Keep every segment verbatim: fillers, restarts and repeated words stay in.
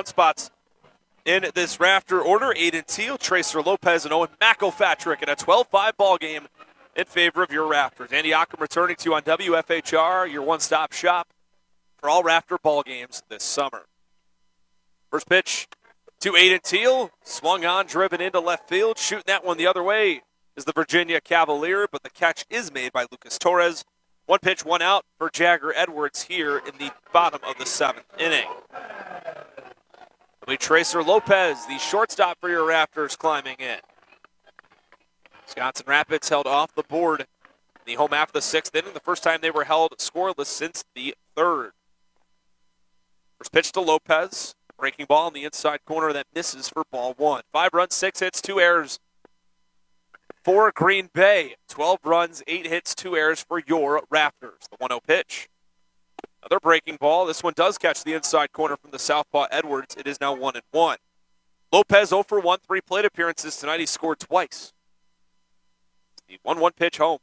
one spots in this rafter order. Aiden Teal, Tracer Lopez, and Owen McElpatrick in a twelve five ball game in favor of your Raptors. Andy Ockham returning to you on W F H R, your one-stop shop for all Raptor ball games this summer. First pitch to Aiden Teal, swung on, driven into left field, shooting that one the other way is the Virginia Cavalier, but the catch is made by Lucas Torres. One pitch, one out for Jagger Edwards here in the bottom of the seventh inning. It'll be Tracer Lopez, the shortstop for your Raptors, climbing in. Wisconsin Rapids held off the board in the home half of the sixth inning, the first time they were held scoreless since the third. First pitch to Lopez, breaking ball in the inside corner that misses for ball one. Five runs, six hits, two errors for Green Bay. twelve runs, eight hits, two errors for your Raptors. The one oh pitch. Another breaking ball. This one does catch the inside corner from the southpaw Edwards. It is now one and one. Lopez oh for one, three plate appearances tonight. He scored twice. The one one pitch home.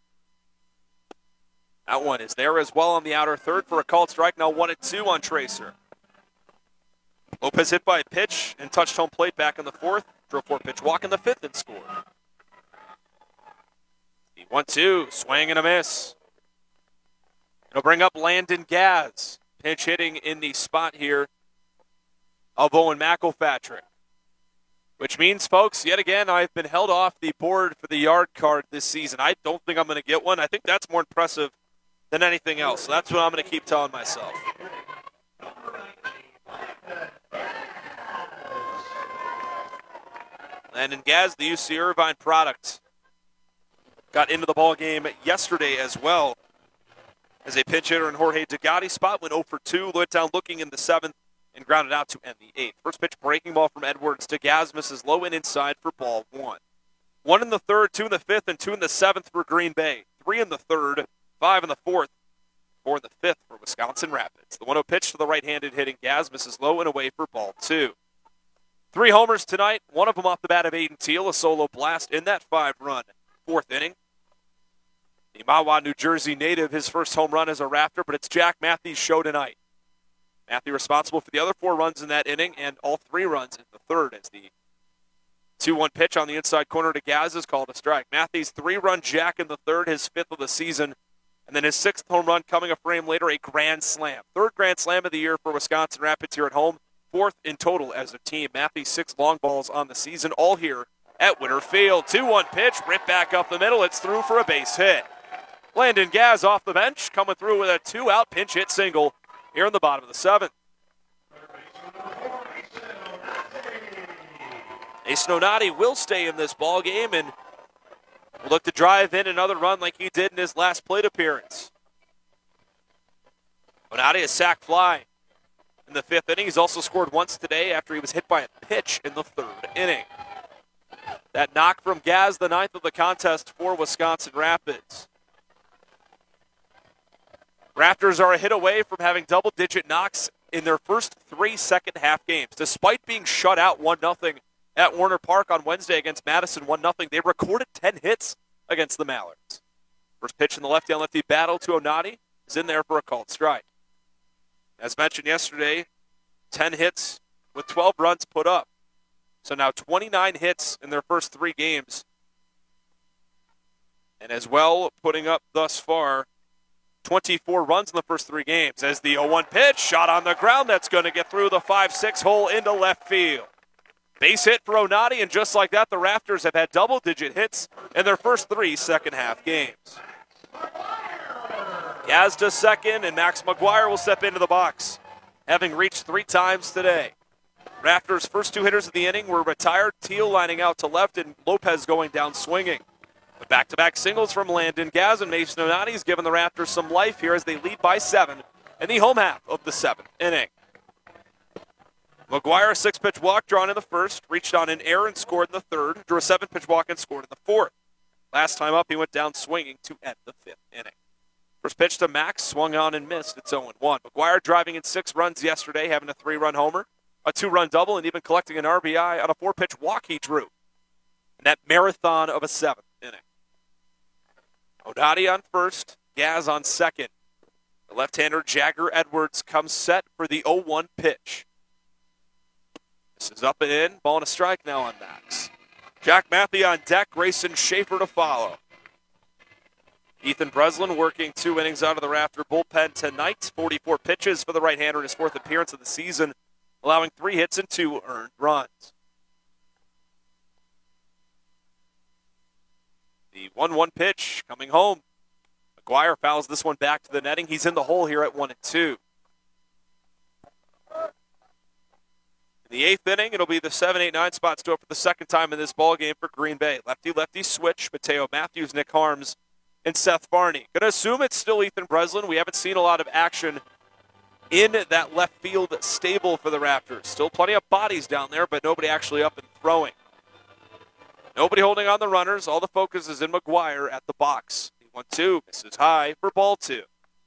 That one is there as well on the outer third for a called strike. Now one and two on Tracer. Lopez hit by a pitch and touched home plate back in the fourth. Drew a four-pitch walk in the fifth and scored. The one two, swing and a miss. It'll bring up Landon Gaz, pinch hitting in the spot here of Owen McElpatrick. Which means, folks, yet again, I've been held off the board for the yard card this season. I don't think I'm going to get one. I think that's more impressive than anything else. So that's what I'm going to keep telling myself. Landon Gaz, the U C Irvine product, got into the ball game yesterday as well as a pinch hitter in Jorge Degatti spot. Went oh for two, went down looking in the seventh, and grounded out to end the eighth. First pitch breaking ball from Edwards to Gaz, misses low and inside for ball one. One in the third, two in the fifth, and two in the seventh for Green Bay. Three in the third, five in the fourth, four in the fifth for Wisconsin Rapids. The one oh pitch to the right-handed hitting Gaz, misses low and away for ball two. Three homers tonight, one of them off the bat of Aiden Teal, a solo blast in that five-run fourth inning. The Mahwah, New Jersey native, his first home run as a Raptor, but it's Jack Matthews' show tonight. Matthew responsible for the other four runs in that inning and all three runs in the third as the two one pitch on the inside corner to Gaz is called a strike. Matthews' three-run jack in the third, his fifth of the season, and then his sixth home run coming a frame later, a grand slam. Third grand slam of the year for Wisconsin Rapids here at home. Fourth in total as a team. Matthews six long balls on the season, all here at Winter Field. two one pitch, ripped back up the middle. It's through for a base hit. Landon Gaz off the bench, coming through with a two-out pinch hit single here in the bottom of the seventh. Ace Nonati will stay in this ball game and will look to drive in another run like he did in his last plate appearance. Nonati a sac fly in the fifth inning. He's also scored once today after he was hit by a pitch in the third inning. That knock from Gaz, the ninth of the contest for Wisconsin Rapids. Raptors are a hit away from having double-digit knocks in their first three second-half games. Despite being shut out one nothing at Warner Park on Wednesday against Madison one nothing, they recorded ten hits against the Mallards. First pitch in the lefty-on-lefty battle to Onati is in there for a called strike. As mentioned yesterday, ten hits with twelve runs put up. So now twenty-nine hits in their first three games. And as well, putting up thus far twenty-four runs in the first three games. As the oh one pitch, shot on the ground, that's going to get through the five six hole into left field. Base hit for Onati, and just like that, the Raptors have had double-digit hits in their first three second-half games. Gaz to second, and Max McGuire will step into the box, having reached three times today. Raptors' first two hitters of the inning were retired, Teal lining out to left, and Lopez going down swinging. But back-to-back singles from Landon Gaz and Mason Onati has given the Raptors some life here as they lead by seven in the home half of the seventh inning. McGuire, a six-pitch walk drawn in the first, reached on an error and scored in the third, drew a seven-pitch walk and scored in the fourth. Last time up, he went down swinging to end the fifth inning. First pitch to Max, swung on and missed. It's oh one. McGuire driving in six runs yesterday, having a three-run homer, a two-run double, and even collecting an R B I on a four-pitch walk he drew in that marathon of a seventh inning. Onati on first, Gaz on second. The left-hander Jagger Edwards comes set for the oh one pitch. This is up and in. Ball and a strike now on Max. Jack Matthew on deck. Grayson Schaefer to follow. Ethan Breslin working two innings out of the Rafter bullpen tonight. forty-four pitches for the right-hander in his fourth appearance of the season, allowing three hits and two earned runs. The one one pitch coming home. McGuire fouls this one back to the netting. He's in the hole here at one and two. In the eighth inning, it'll be the seven eight nine spot still for the second time in this ballgame for Green Bay. Lefty-lefty switch. Mateo Matthews, Nick Harms, and Seth Varney. Going to assume it's still Ethan Breslin. We haven't seen a lot of action in that left field stable for the Raptors. Still plenty of bodies down there, but nobody actually up and throwing. Nobody holding on the runners. All the focus is in McGuire at the box. one two, misses high for ball two.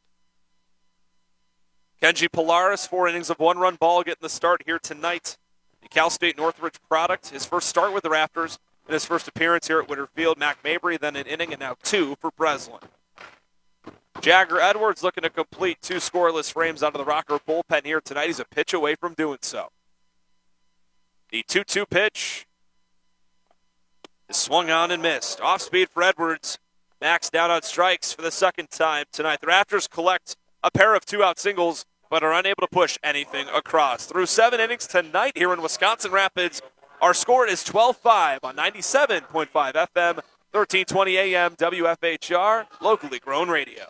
Kenji Polaris, four innings of one-run ball, getting the start here tonight. The Cal State Northridge product. His first start with the Raptors in his first appearance here at Witter Field. Mac Mabry, then an inning, and now two for Breslin. Jagger Edwards looking to complete two scoreless frames out of the Rocker bullpen here tonight. He's a pitch away from doing so. The two two pitch is swung on and missed. Off speed for Edwards. Max down on strikes for the second time tonight. The Raptors collect a pair of two-out singles, but are unable to push anything across. Through seven innings tonight here in Wisconsin Rapids, our score is twelve five on ninety-seven point five F M, thirteen twenty A M, W F H R, locally grown radio.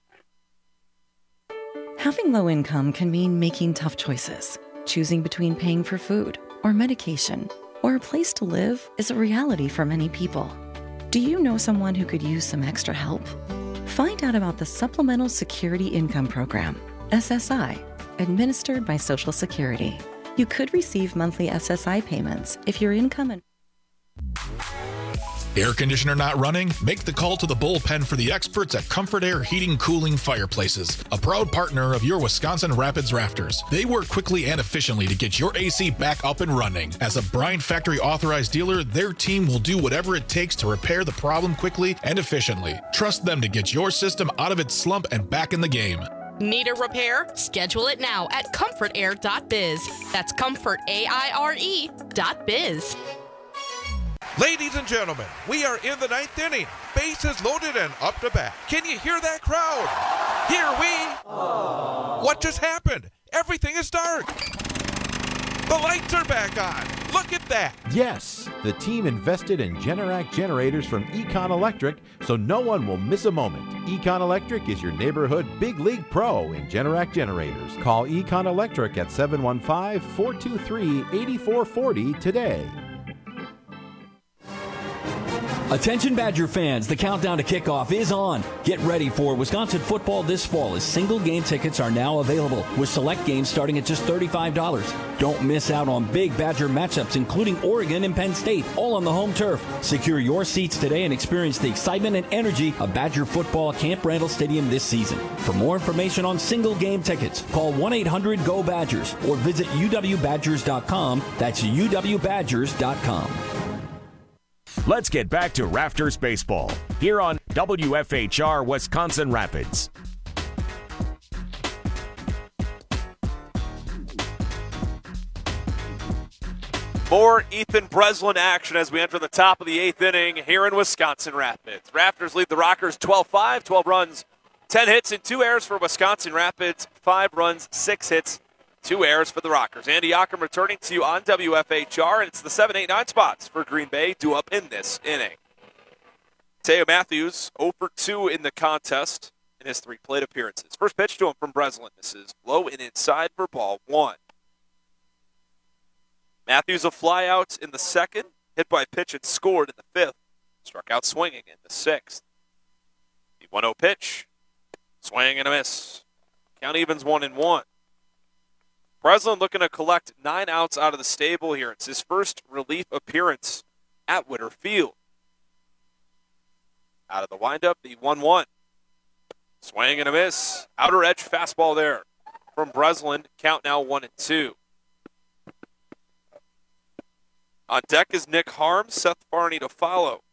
Having low income can mean making tough choices. Choosing between paying for food or medication or a place to live is a reality for many people. Do you know someone who could use some extra help? Find out about the Supplemental Security Income Program, S S I, administered by Social Security. You could receive monthly S S I payments if your income and Air conditioner not running? Make the call to the bullpen for the experts at Comfort Air Heating Cooling Fireplaces, a proud partner of your Wisconsin Rapids Rafters. They work quickly and efficiently to get your A C back up and running. As a Bryant Factory authorized dealer, their team will do whatever it takes to repair the problem quickly and efficiently. Trust them to get your system out of its slump and back in the game. Need a repair? Schedule it now at comfort air dot biz. That's comfort, A I R E dot biz. Ladies and gentlemen, we are in the ninth inning. Bases loaded and up to bat. Can you hear that crowd? Here we... Aww. What just happened? Everything is dark. The lights are back on. Look at that. Yes, the team invested in Generac generators from Econ Electric, so no one will miss a moment. Econ Electric is your neighborhood big league pro in Generac generators. Call Econ Electric at seven one five, four two three, eight four four zero today. Attention Badger fans, the countdown to kickoff is on. Get ready for Wisconsin football this fall as single game tickets are now available with select games starting at just thirty-five dollars. Don't miss out on big Badger matchups including Oregon and Penn State, all on the home turf. Secure your seats today and experience the excitement and energy of Badger football at Camp Randall Stadium this season. For more information on single game tickets, call one eight hundred G O Badgers or visit U W Badgers dot com. That's U W Badgers dot com. Let's get back to Rafters Baseball here on W F H R Wisconsin Rapids. More Ethan Breslin action as we enter the top of the eighth inning here in Wisconsin Rapids. Raptors lead the Rockers twelve five, twelve runs, ten hits, and two errors for Wisconsin Rapids, five runs, six hits, two errors for the Rockers. Andy Ockham returning to you on W F H R, and it's the seven eight nine spots for Green Bay due up in this inning. Teo Matthews, zero for two in the contest in his three plate appearances. First pitch to him from Breslin. This is low and inside for ball one. Matthews a fly out in the second, hit by a pitch and scored in the fifth. Struck out swinging in the sixth. The one oh pitch, swing and a miss. Count evens one and one. Breslin looking to collect nine outs out of the stable here. It's his first relief appearance at Witter Field. Out of the windup, the one one. Swing and a miss. Outer edge fastball there from Breslin. Count now one and two. On deck is Nick Harms, Seth Varney to follow.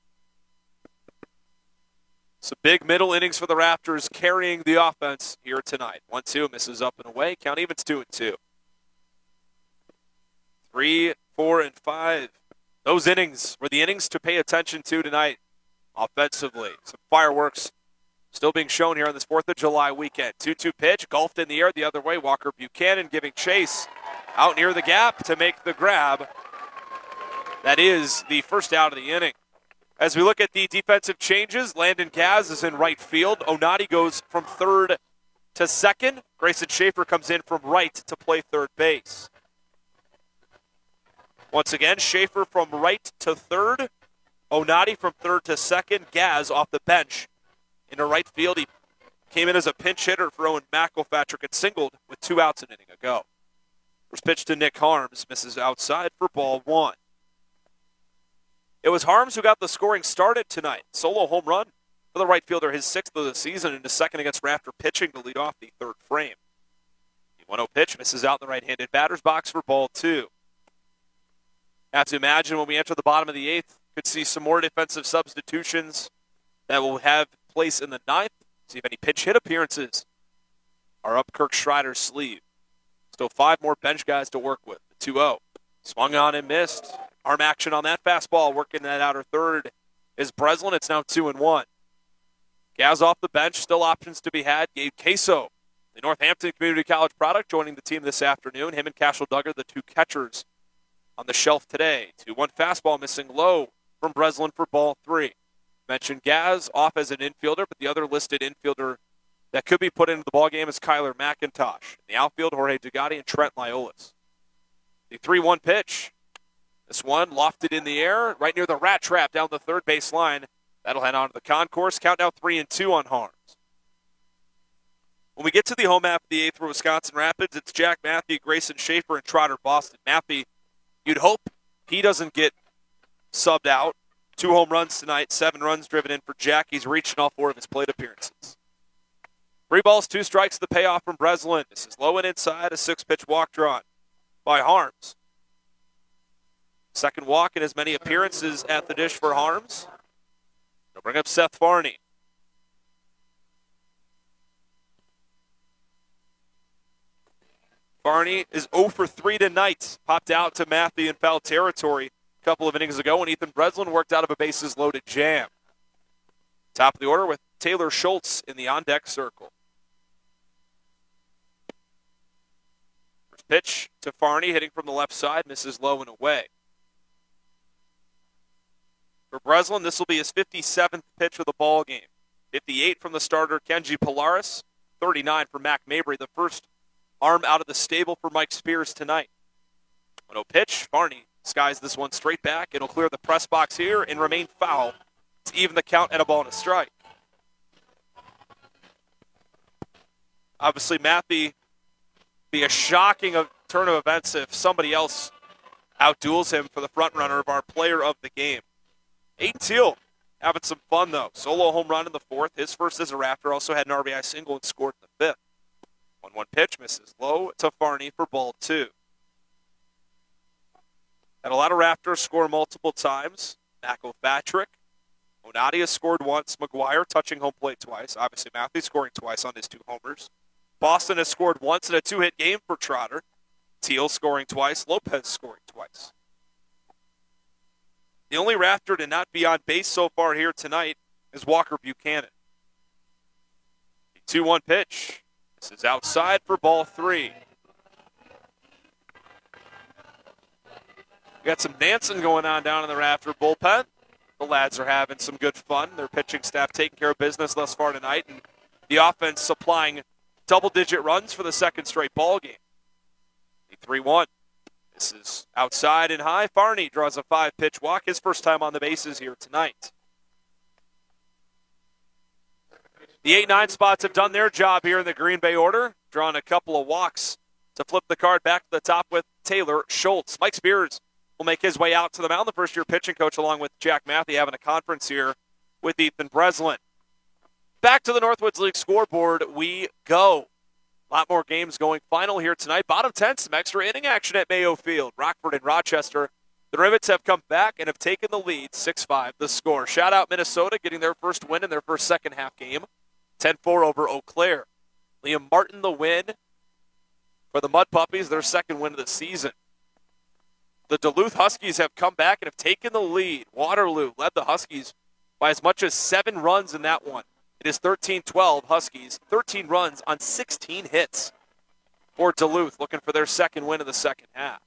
Some big middle innings for the Raptors carrying the offense here tonight. one two misses up and away. Count evens two and two. Three four, and five. Those innings were the innings to pay attention to tonight offensively. Some fireworks still being shown here on this fourth of July weekend. two two pitch, golfed in the air the other way. Walker Buchanan giving chase out near the gap to make the grab. That is the first out of the inning. As we look at the defensive changes, Landon Gaz is in right field. Onati goes from third to second. Grayson Schaefer comes in from right to play third base. Once again, Schaefer from right to third. Onati from third to second. Gaz off the bench into right field. He came in as a pinch hitter for Owen McElpatrick and singled with two outs an inning ago. First pitch to Nick Harms, misses outside for ball one. It was Harms who got the scoring started tonight. Solo home run for the right fielder, his sixth of the season, into second against Raptor pitching to lead off the third frame. The one oh pitch misses out in the right-handed batter's box for ball two. Have to imagine when we enter the bottom of the eighth, could see some more defensive substitutions that will have place in the ninth. See if any pinch hit appearances are up Kirk Schreider's sleeve. Still five more bench guys to work with. The two oh. Swung on and missed. Arm action on that fastball, working that outer third is Breslin. It's now two and one. Gaz off the bench, still options to be had. Gabe Queso, the Northampton Community College product, joining the team this afternoon. Him and Cashel Duggar, the two catchers on the shelf today. two one fastball missing low from Breslin for ball three. Mentioned Gaz off as an infielder, but the other listed infielder that could be put into the ballgame is Kyler McIntosh. In the outfield, Jorge Dugatti and Trent Liolis. The three one pitch. This one lofted in the air, right near the rat trap down the third base line. That'll head on to the concourse. Count now three and two on Harms. When we get to the home half of the eighth for Wisconsin Rapids, it's Jack Matthew, Grayson Schaefer, and Trotter Boston. Matthew, you'd hope he doesn't get subbed out. Two home runs tonight, seven runs driven in for Jack. He's reached in all four of his plate appearances. Three balls, two strikes, the payoff from Breslin. This is low and inside, a six-pitch walk drawn by Harms. Second walk in as many appearances at the dish for Harms. They'll bring up Seth Farney. Farney is oh for three tonight. Popped out to Matthew in foul territory a couple of innings ago, and Ethan Breslin worked out of a bases-loaded jam. Top of the order with Taylor Schultz in the on-deck circle. First pitch to Farney, hitting from the left side, misses low and away. For Breslin, this will be his fifty-seventh pitch of the ball game. fifty-eight from the starter, Kenji Polaris. thirty-nine for Mac Mabry, the first arm out of the stable for Mike Spears tonight. one oh pitch, Farney skies this one straight back. It'll clear the press box here and remain foul to even the count at a ball and a strike. Obviously, Matthew be a shocking turn of events if somebody else outduels him for the front runner of our player of the game. Aiden Teal having some fun, though. Solo home run in the fourth. His first as a Raptor. Also had an R B I single and scored in the fifth. one one pitch misses low to Farney for ball two. Had a lot of Raptors score multiple times. McElpatrick. Onati has scored once. McGuire touching home plate twice. Obviously, Matthew scoring twice on his two homers. Boston has scored once in a two-hit game for Trotter. Teal scoring twice. Lopez scoring twice. The only Raptor to not be on base so far here tonight is Walker Buchanan. The two one pitch. This is outside for ball three. We got some dancing going on down in the Raptor bullpen. The lads are having some good fun. Their pitching staff taking care of business thus far tonight, and the offense supplying double-digit runs for the second straight ball game. The three one. This is outside and high. Farney draws a five-pitch walk, his first time on the bases here tonight. The eight nine spots have done their job here in the Green Bay order, drawing a couple of walks to flip the card back to the top with Taylor Schultz. Mike Spears will make his way out to the mound, the first-year pitching coach, along with Jack Matthew, having a conference here with Ethan Breslin. Back to the Northwoods League scoreboard we go. A lot more games going final here tonight. Bottom ten, some extra inning action at Mayo Field. Rockford and Rochester. The Rivets have come back and have taken the lead, six five the score. Shout out Minnesota getting their first win in their first second half game, ten four over Eau Claire. Liam Martin the win for the Mud Puppies, their second win of the season. the Duluth Huskies have come back and have taken the lead. Waterloo led the Huskies by as much as seven runs in that one. It is thirteen twelve Huskies, thirteen runs on sixteen hits for Duluth, looking for their second win of the second half.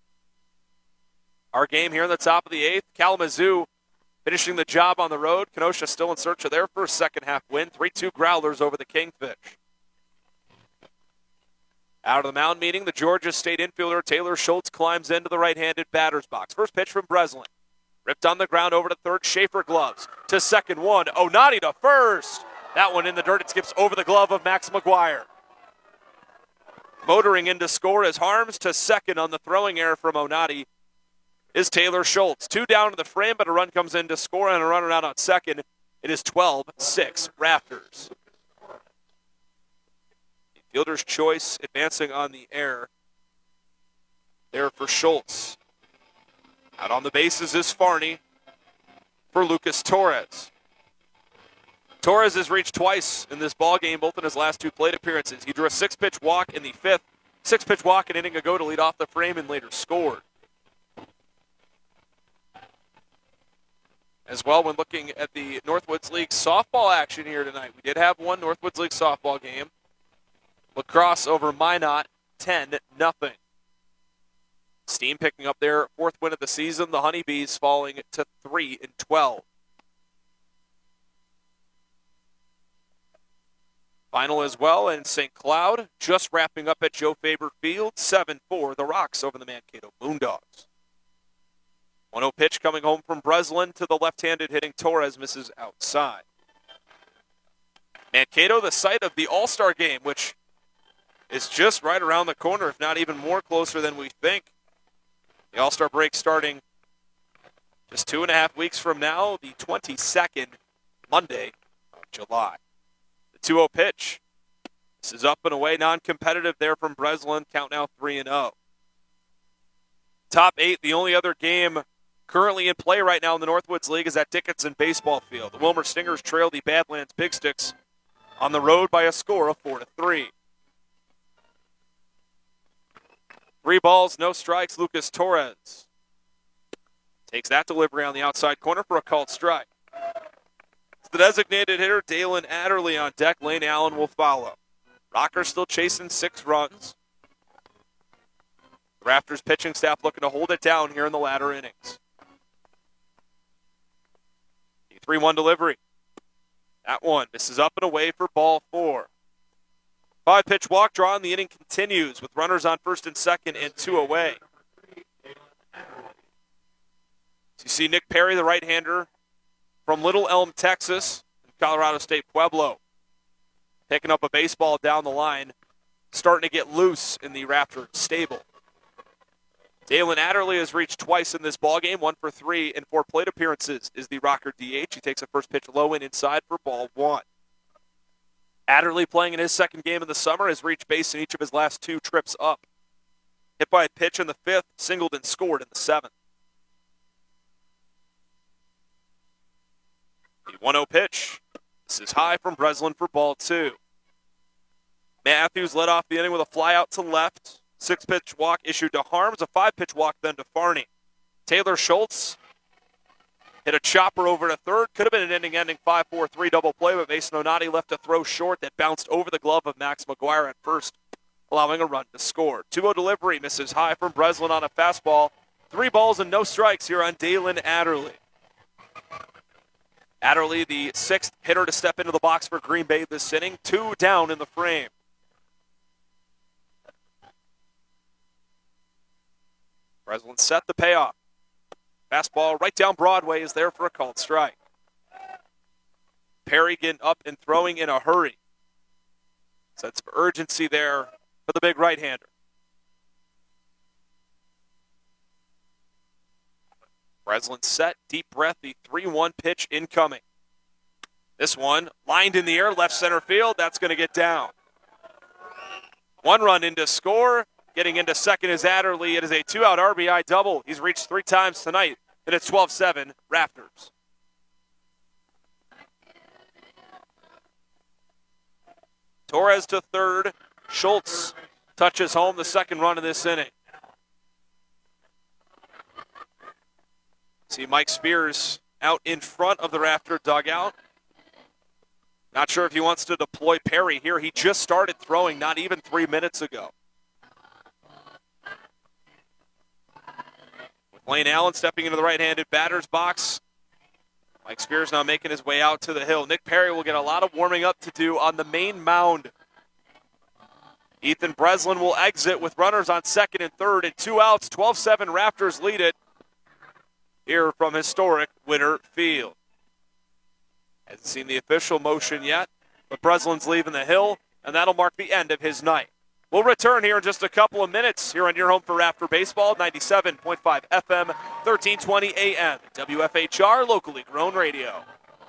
Our game here in the top of the eighth, Kalamazoo finishing the job on the road. Kenosha still in search of their first second half win, three two Growlers over the Kingfish. Out of the mound meeting, the Georgia State infielder Taylor Schultz climbs into the right-handed batter's box. First pitch from Breslin. Ripped on the ground over to third. Schaefer gloves to second one. Onati to first. That one in the dirt. It skips over the glove of Max McGuire. Motoring in to score as Harms to second on the throwing error from Onati is Taylor Schultz. Two down to the frame, but a run comes in to score and a runner out on second. It is twelve six Raptors. The fielder's choice advancing on the air there for Schultz. Out on the bases is Farney for Lucas Torres. Torres has reached twice in this ballgame, both in his last two plate appearances. He drew a six-pitch walk in the fifth, six-pitch walk an inning ago to lead off the frame and later scored. As well, when looking at the Northwoods League softball action here tonight, we did have one Northwoods League softball game. Lacrosse over Minot, ten nothing. Steam picking up their fourth win of the season. The Honeybees falling to three and twelve. Final as well, and Saint Cloud just wrapping up at Joe Faber Field, seven four, the Rocks over the Mankato Moondogs. one oh pitch coming home from Breslin to the left-handed hitting Torres, misses outside. Mankato, the site of the All-Star game, which is just right around the corner, if not even more closer than we think. The All-Star break starting just two and a half weeks from now, the twenty-second, Monday of July. The two oh pitch. This is up and away, non-competitive there from Breslin. Count now three and oh. Top eight, the only other game currently in play right now in the Northwoods League is at Dickinson Baseball Field. The Wilmer Stingers trail the Badlands Big Sticks on the road by a score of four to three. Three balls, no strikes. Lucas Torres takes that delivery on the outside corner for a called strike. It's the designated hitter, Dalen Adderley, on deck. Lane Allen will follow. Rockers still chasing six runs. The Raptors pitching staff looking to hold it down here in the latter innings. The three one delivery. That one misses up and away for ball four. Five-pitch walk draw, and the inning continues with runners on first and second and two away. So you see Nick Perry, the right-hander from Little Elm, Texas, in Colorado State Pueblo, picking up a baseball down the line, starting to get loose in the Raptor stable. Dalen Adderley has reached twice in this ballgame, one for three in four plate appearances is the Rocker D H. He takes a first pitch low and inside for ball one. Adderley, playing in his second game of the summer, has reached base in each of his last two trips up. Hit by a pitch in the fifth, singled and scored in the seventh. The one oh pitch. This is high from Breslin for ball two. Matthews led off the inning with a fly out to left. Six-pitch walk issued to Harms, a five-pitch walk then to Farney. Taylor Schultz hit a chopper over to third. Could have been an inning-ending five four three double play, but Mason Onati left a throw short that bounced over the glove of Max McGuire at first, allowing a run to score. two oh delivery misses high from Breslin on a fastball. Three balls and no strikes here on Dalen Adderley. Adderley, the sixth hitter to step into the box for Green Bay this inning. Two down in the frame. Breslin set the payoff. Fastball right down Broadway is there for a called strike. Perry getting up and throwing in a hurry. Sets for urgency there for the big right-hander. Breslin set, deep breath, the three one pitch incoming. This one lined in the air, left center field. That's going to get down. One run into score. Getting into second is Adderley. It is a two-out R B I double. He's reached three times tonight, and it's twelve seven Raptors. Torres to third. Schultz touches home the second run of this inning. See Mike Spears out in front of the Rafter dugout. Not sure if he wants to deploy Perry here. He just started throwing not even three minutes ago. With Lane Allen stepping into the right-handed batter's box. Mike Spears now making his way out to the hill. Nick Perry will get a lot of warming up to do on the main mound. Ethan Breslin will exit with runners on second and third and two outs. twelve seven Raptors lead it here from historic Winter Field. Hasn't seen the official motion yet, but Breslin's leaving the hill, and that'll mark the end of his night. We'll return here in just a couple of minutes here on your home for Rafter Baseball, ninety-seven point five F M, thirteen twenty A M, W F H R, locally grown radio.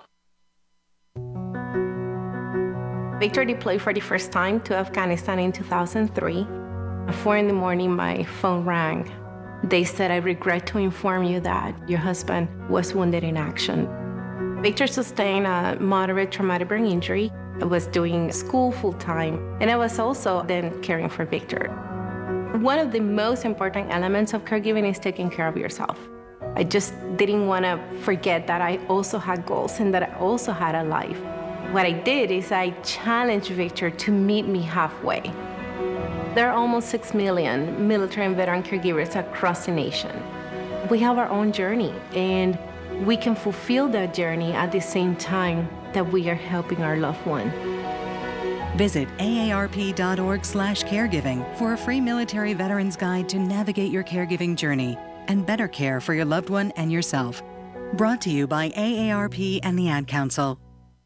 Victor deployed for the first time to Afghanistan in two thousand three. At four in the morning, my phone rang. They said, "I regret to inform you that your husband was wounded in action." Victor sustained a moderate traumatic brain injury. I was doing school full-time, and I was also then caring for Victor. One of the most important elements of caregiving is taking care of yourself. I just didn't want to forget that I also had goals and that I also had a life. What I did is I challenged Victor to meet me halfway. There are almost six million military and veteran caregivers across the nation. We have our own journey, and we can fulfill that journey at the same time that we are helping our loved one. Visit A A R P dot org slash caregiving for a free military veterans guide to navigate your caregiving journey and better care for your loved one and yourself. Brought to you by A A R P and the Ad Council.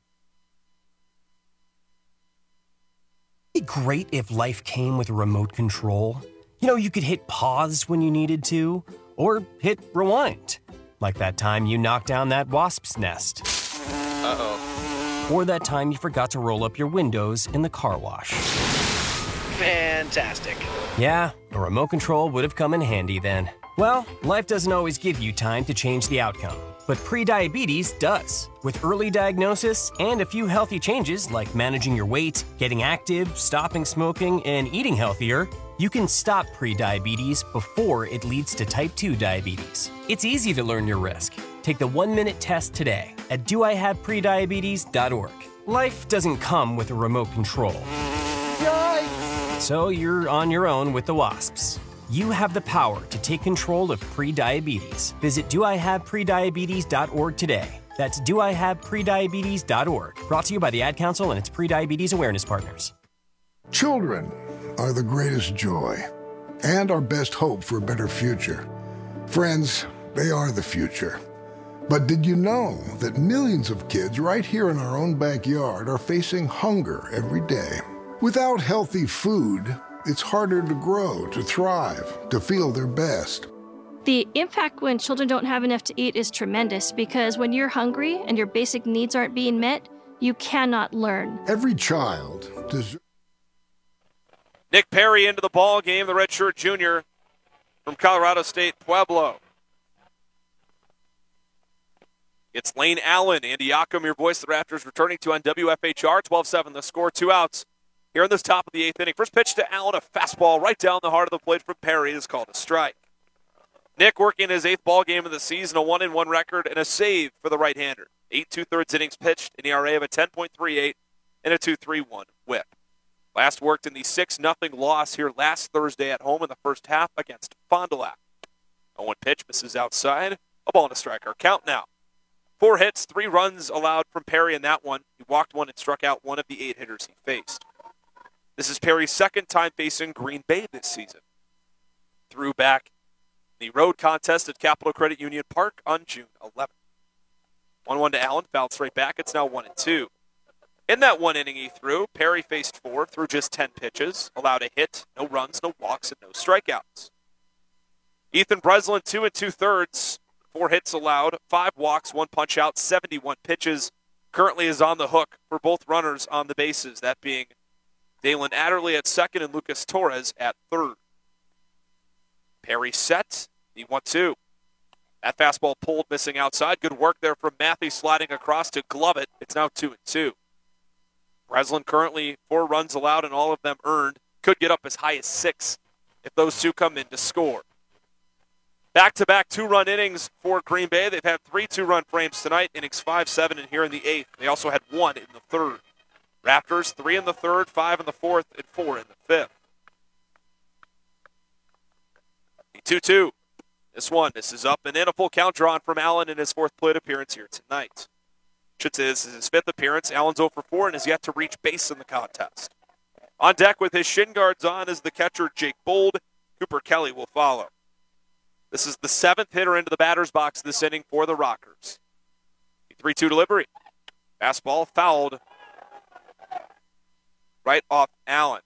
It'd be great if life came with a remote control. You know, you could hit pause when you needed to, or hit rewind. Like that time you knocked down that wasp's nest. Uh-oh. Or that time you forgot to roll up your windows in the car wash. Fantastic. Yeah, a remote control would have come in handy then. Well, life doesn't always give you time to change the outcome, but prediabetes does. With early diagnosis and a few healthy changes like managing your weight, getting active, stopping smoking, and eating healthier, you can stop prediabetes before it leads to type two diabetes. It's easy to learn your risk. Take the one-minute test today at do I have prediabetes dot org. Life doesn't come with a remote control. Yikes! So you're on your own with the wasps. You have the power to take control of prediabetes. Visit do I have prediabetes dot org today. That's do I have prediabetes dot org. Brought to you by the Ad Council and its prediabetes awareness partners. Children are the greatest joy and our best hope for a better future. Friends, they are the future. But did you know that millions of kids right here in our own backyard are facing hunger every day? Without healthy food, it's harder to grow, to thrive, to feel their best. The impact when children don't have enough to eat is tremendous because when you're hungry and your basic needs aren't being met, you cannot learn. Every child deserves... Nick Perry into the ball game, the redshirt junior from Colorado State Pueblo. It's Lane Allen, Andy Yackham, your voice, the Raptors returning to on W F H R, twelve seven the score, two outs here in this top of the eighth inning. First pitch to Allen, a fastball right down the heart of the plate from Perry is called a strike. Nick working his eighth ball game of the season, a one and one record and a save for the right-hander. Eight two-thirds innings pitched, an E R A of a ten point three eight and a two three one whip. Last worked in the six nothing loss here last Thursday at home in the first half against Fond du Lac. oh one pitch misses outside, a ball and a strike. Our count now. Four hits, three runs allowed from Perry in that one. He walked one and struck out one of the eight hitters he faced. This is Perry's second time facing Green Bay this season. Threw back the road contest at Capital Credit Union Park on June eleventh. one one to Allen, fouled straight back. It's now one and two. In that one inning he threw, Perry faced four through just ten pitches, allowed a hit, no runs, no walks, and no strikeouts. Ethan Breslin, two and two-thirds. Four hits allowed, five walks, one punch out, seventy-one pitches. Currently is on the hook for both runners on the bases, that being Dalen Adderley at second and Lucas Torres at third. Perry set, the one two. That fastball pulled, missing outside. Good work there from Matthew sliding across to glove it. It's now two and two. Breslin currently four runs allowed and all of them earned. Could get up as high as six if those two come in to score. Back-to-back two-run innings for Green Bay. They've had three two-run frames tonight, innings five, seven, and here in the eighth. They also had one in the third. Raptors, three in the third, five in the fourth, and four in the fifth. two two. This one, this is up and in, a full count drawn from Allen in his fourth plate appearance here tonight. Should say this is his fifth appearance. Allen's oh for four and has yet to reach base in the contest. On deck with his shin guards on is the catcher Jake Bold. Cooper Kelly will follow. This is the seventh hitter into the batter's box this inning for the Rockers. three two delivery. Fastball fouled right off Allen.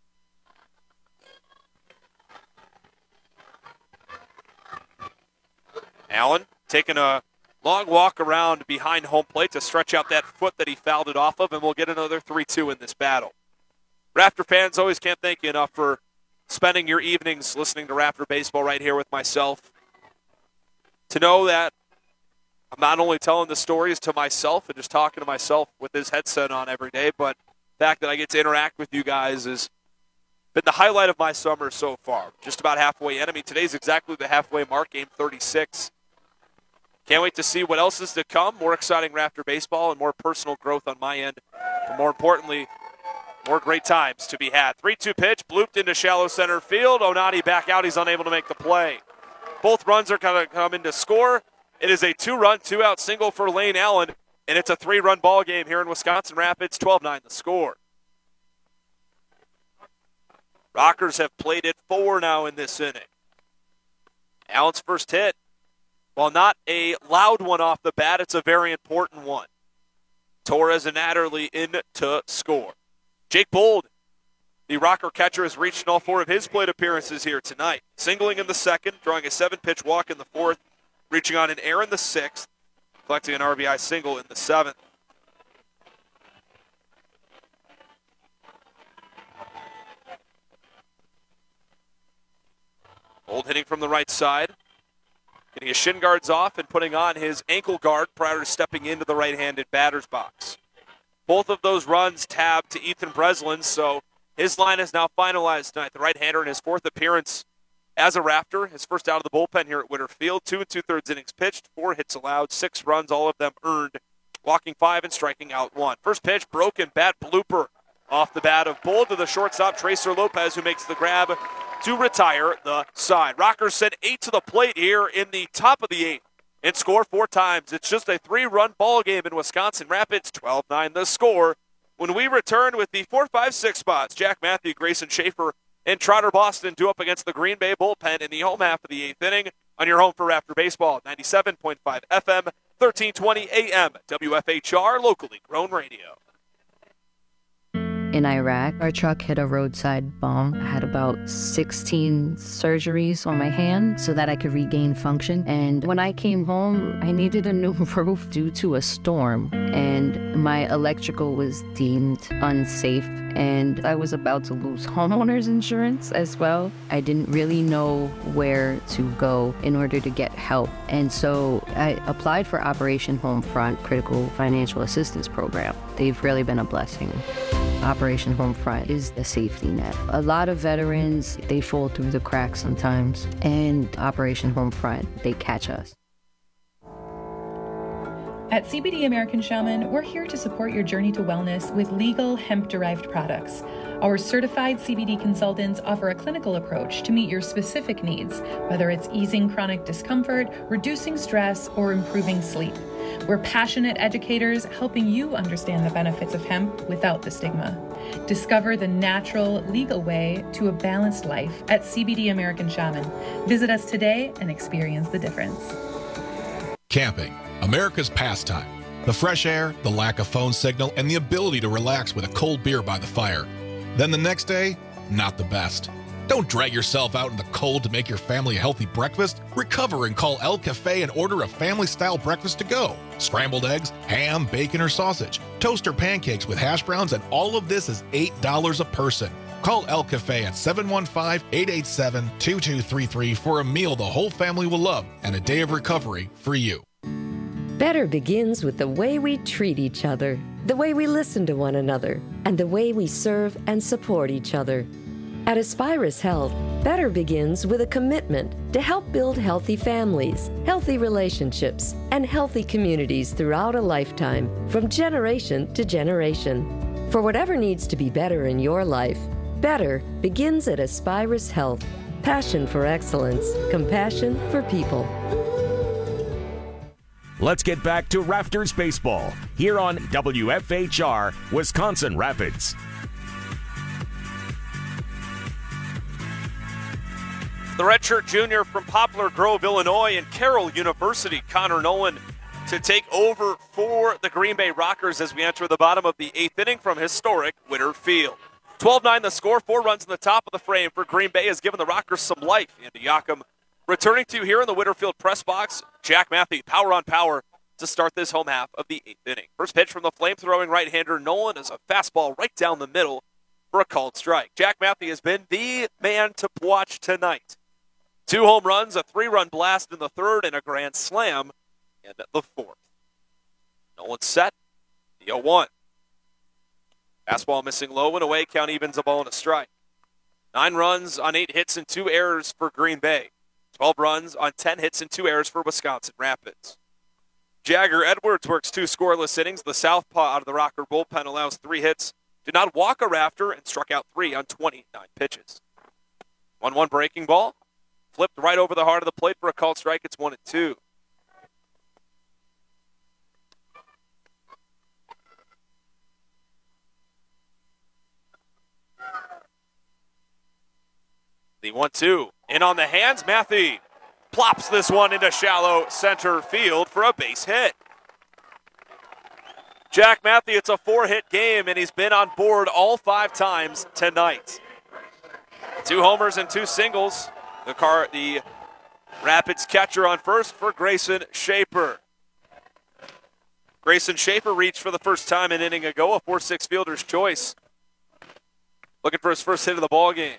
Allen taking a long walk around behind home plate to stretch out that foot that he fouled it off of, and we'll get another three two in this battle. Raptor fans, always can't thank you enough for spending your evenings listening to Raptor Baseball right here with myself. To know that I'm not only telling the stories to myself and just talking to myself with this headset on every day, but the fact that I get to interact with you guys has been the highlight of my summer so far. Just about halfway in. I mean, today's exactly the halfway mark, game thirty-six. Can't wait to see what else is to come. More exciting Raptor baseball and more personal growth on my end. But more importantly, more great times to be had. three two pitch, blooped into shallow center field. Onati back out. He's unable to make the play. Both runs are going to come in to score. It is a two-run, two-out single for Lane Allen, and it's a three-run ball game here in Wisconsin Rapids. twelve nine the score. Rockers have played it four now in this inning. Allen's first hit, while not a loud one off the bat, it's a very important one. Torres and Adderley in to score. Jake Bold, the Rocker catcher, has reached in all four of his plate appearances here tonight. Singling in the second, drawing a seven-pitch walk in the fourth, reaching on an air in the sixth, collecting an R B I single in the seventh. Bold hitting from the right side, getting his shin guards off and putting on his ankle guard prior to stepping into the right-handed batter's box. Both of those runs tabbed to Ethan Breslin, so his line is now finalized tonight. The right-hander in his fourth appearance as a Raptor, his first out of the bullpen here at Winter Field. Two and two-thirds innings pitched, four hits allowed, six runs, all of them earned, walking five and striking out one. First pitch, broken bat blooper off the bat of Bold to the shortstop, Tracer Lopez, who makes the grab to retire the side. Rockers send eight to the plate here in the top of the eighth and score four times. It's just a three-run ball game in Wisconsin Rapids, twelve nine the score. When we return with the four five six spots, Jack Matthew, Grayson Schaefer, and Trotter Boston do up against the Green Bay bullpen in the home half of the eighth inning on your home for Raptor Baseball, ninety-seven point five F M, thirteen twenty A M, W F H R, locally grown radio. In Iraq, our truck hit a roadside bomb. I had about sixteen surgeries on my hand so that I could regain function. And when I came home, I needed a new roof due to a storm. And my electrical was deemed unsafe. And I was about to lose homeowner's insurance as well. I didn't really know where to go in order to get help. And so I applied for Operation Homefront Critical Financial Assistance Program. They've really been a blessing. Operation Homefront is the safety net. A lot of veterans, they fall through the cracks sometimes, and Operation Homefront, they catch us. At C B D American Shaman, we're here to support your journey to wellness with legal hemp-derived products. Our certified C B D consultants offer a clinical approach to meet your specific needs, whether it's easing chronic discomfort, reducing stress, or improving sleep. We're passionate educators helping you understand the benefits of hemp without the stigma. Discover the natural, legal way to a balanced life at C B D American Shaman. Visit us today and experience the difference. Camping, America's pastime. The fresh air, the lack of phone signal, and the ability to relax with a cold beer by the fire. Then the next day, not the best. Don't drag yourself out in the cold to make your family a healthy breakfast. Recover and call El Cafe and order a family-style breakfast to go. Scrambled eggs, ham, bacon, or sausage, toast or pancakes with hash browns, and all of this is eight dollars a person. Call El Cafe at seven one five, eight eight seven, two two three three for a meal the whole family will love and a day of recovery for you. Better begins with the way we treat each other, the way we listen to one another, and the way we serve and support each other. At Aspirus Health, better begins with a commitment to help build healthy families, healthy relationships, and healthy communities throughout a lifetime, from generation to generation. For whatever needs to be better in your life, better begins at Aspirus Health. Passion for excellence, compassion for people. Let's get back to Rafters Baseball here on W F H R Wisconsin Rapids. The redshirt junior from Poplar Grove, Illinois, and Carroll University, Connor Nolan, to take over for the Green Bay Rockers as we enter the bottom of the eighth inning from historic Witter Field. twelve nine the score, four runs in the top of the frame for Green Bay has given the Rockers some life. Andy Yackham returning to you here in the Witterfield press box. Jack Matthew, power on power to start this home half of the eighth inning. First pitch from the flame-throwing right-hander Nolan is a fastball right down the middle for a called strike. Jack Matthew has been the man to watch tonight. Two home runs, a three-run blast in the third, and a grand slam in the fourth. Nolan's set, the oh one. Fastball missing low and away, count evens a ball and a strike. Nine runs on eight hits and two errors for Green Bay. twelve runs on ten hits and two errors for Wisconsin Rapids. Jagger Edwards works two scoreless innings. The southpaw out of the Rocker bullpen allows three hits, did not walk a Rafter, and struck out three on twenty-nine pitches. one one breaking ball. Flipped right over the heart of the plate for a called strike. It's one and two. The one two. In on the hands. Matthew plops this one into shallow center field for a base hit. Jack Matthew, it's a four-hit game, and he's been on board all five times tonight. Two homers and two singles. The car, the Rapids catcher on first for Grayson Schaefer. Grayson Schaefer reached for the first time an inning ago, a four six fielder's choice. Looking for his first hit of the ball game.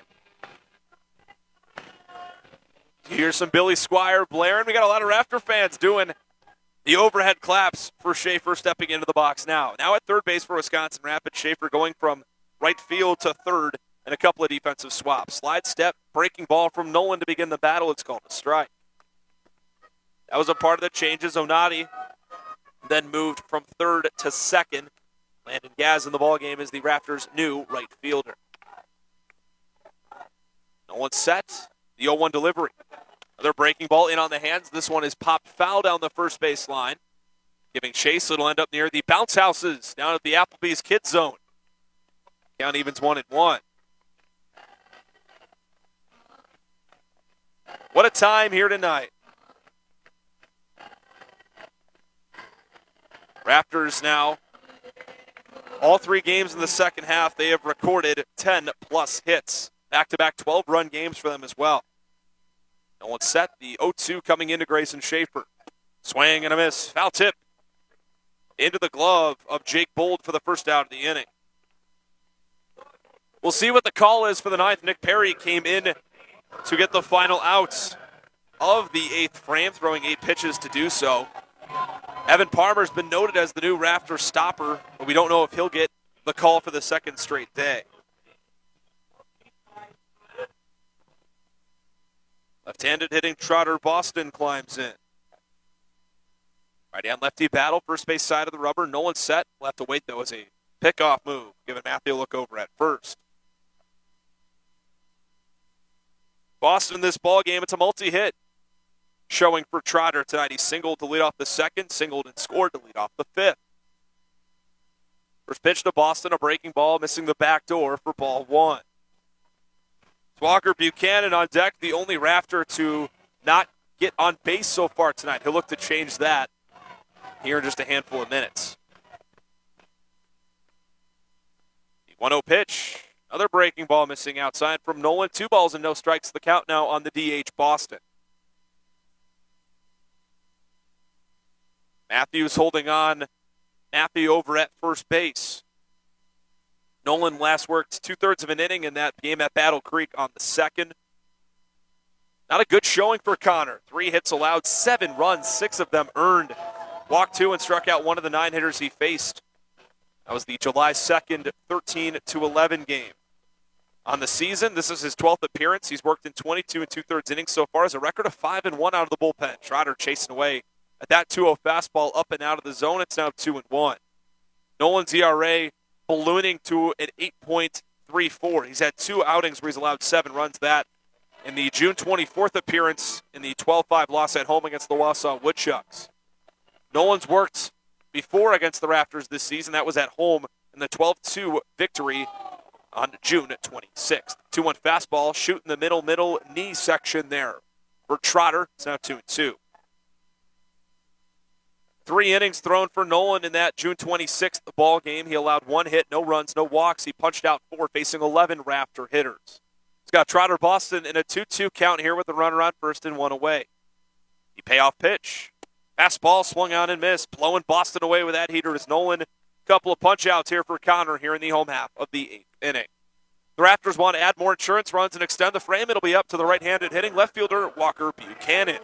You hear some Billy Squire blaring. We got a lot of Rafter fans doing the overhead claps for Schaefer stepping into the box now. Now at third base for Wisconsin Rapids, Schaefer going from right field to third. And a couple of defensive swaps. Slide step, breaking ball from Nolan to begin the battle. It's called a strike. That was a part of the changes. Onati then moved from third to second. Landon Gaz in the ballgame is the Raptors' new right fielder. Nolan set. The oh one delivery. Another breaking ball in on the hands. This one is popped foul down the first base line. Giving chase. It'll end up near the bounce houses down at the Applebee's Kids Zone. Count evens one and one. What a time here tonight. Raptors now, all three games in the second half, they have recorded ten plus hits. Back-to-back twelve-run games for them as well. No one set. The oh two coming into Grayson Schaefer. Swing and a miss. Foul tip into the glove of Jake Bold for the first out of the inning. We'll see what the call is for the ninth. Nick Perry came in to get the final out of the eighth frame, throwing eight pitches to do so. Evan Palmer's been noted as the new Rafter stopper, but we don't know if he'll get the call for the second straight day. Left-handed hitting Trotter Boston climbs in. Right-hand lefty battle, first base side of the rubber. Nolan set. We'll have to wait, though, as a pickoff move, giving Matthew a look over at first. Boston, this ball game, it's a multi-hit showing for Trotter tonight. He singled to lead off the second, singled and scored to lead off the fifth. First pitch to Boston, a breaking ball, missing the back door for ball one. Walker Buchanan on deck, the only Rafter to not get on base so far tonight. He'll look to change that here in just a handful of minutes. The one oh pitch. Another breaking ball missing outside from Nolan. Two balls and no strikes. The count now on the D H Boston. Matthews holding on. Matthew over at first base. Nolan last worked two-thirds of an inning in that game at Battle Creek on the second. Not a good showing for Connor. Three hits allowed, seven runs, six of them earned. Walked two and struck out one of the nine hitters he faced. That was the July second, thirteen to eleven game. On the season, this is his twelfth appearance. He's worked in twenty-two and two-thirds innings so far. Has a record of five and one out of the bullpen. Trotter chasing away at that two oh fastball up and out of the zone. It's now two and one. Nolan's E R A ballooning to an eight point three four. He's had two outings where he's allowed seven runs. That in the June twenty-fourth appearance in the twelve five loss at home against the Wausau Woodchucks. Nolan's worked before against the Raptors this season. That was at home in the twelve two victory on June twenty-sixth. two one fastball, shoot in the middle, middle knee section there for Trotter. It's now two and two. Three innings thrown for Nolan in that June twenty-sixth ball game. He allowed one hit, no runs, no walks. He punched out four, facing eleven Raptor hitters. He's got Trotter Boston in a two two count here with a runner on first and one away. The payoff pitch. Fastball swung on and missed. Blowing Boston away with that heater is Nolan. Couple of punch-outs here for Connor here in the home half of the eighth inning. The Raptors want to add more insurance runs and extend the frame. It'll be up to the right-handed hitting left fielder, Walker Buchanan.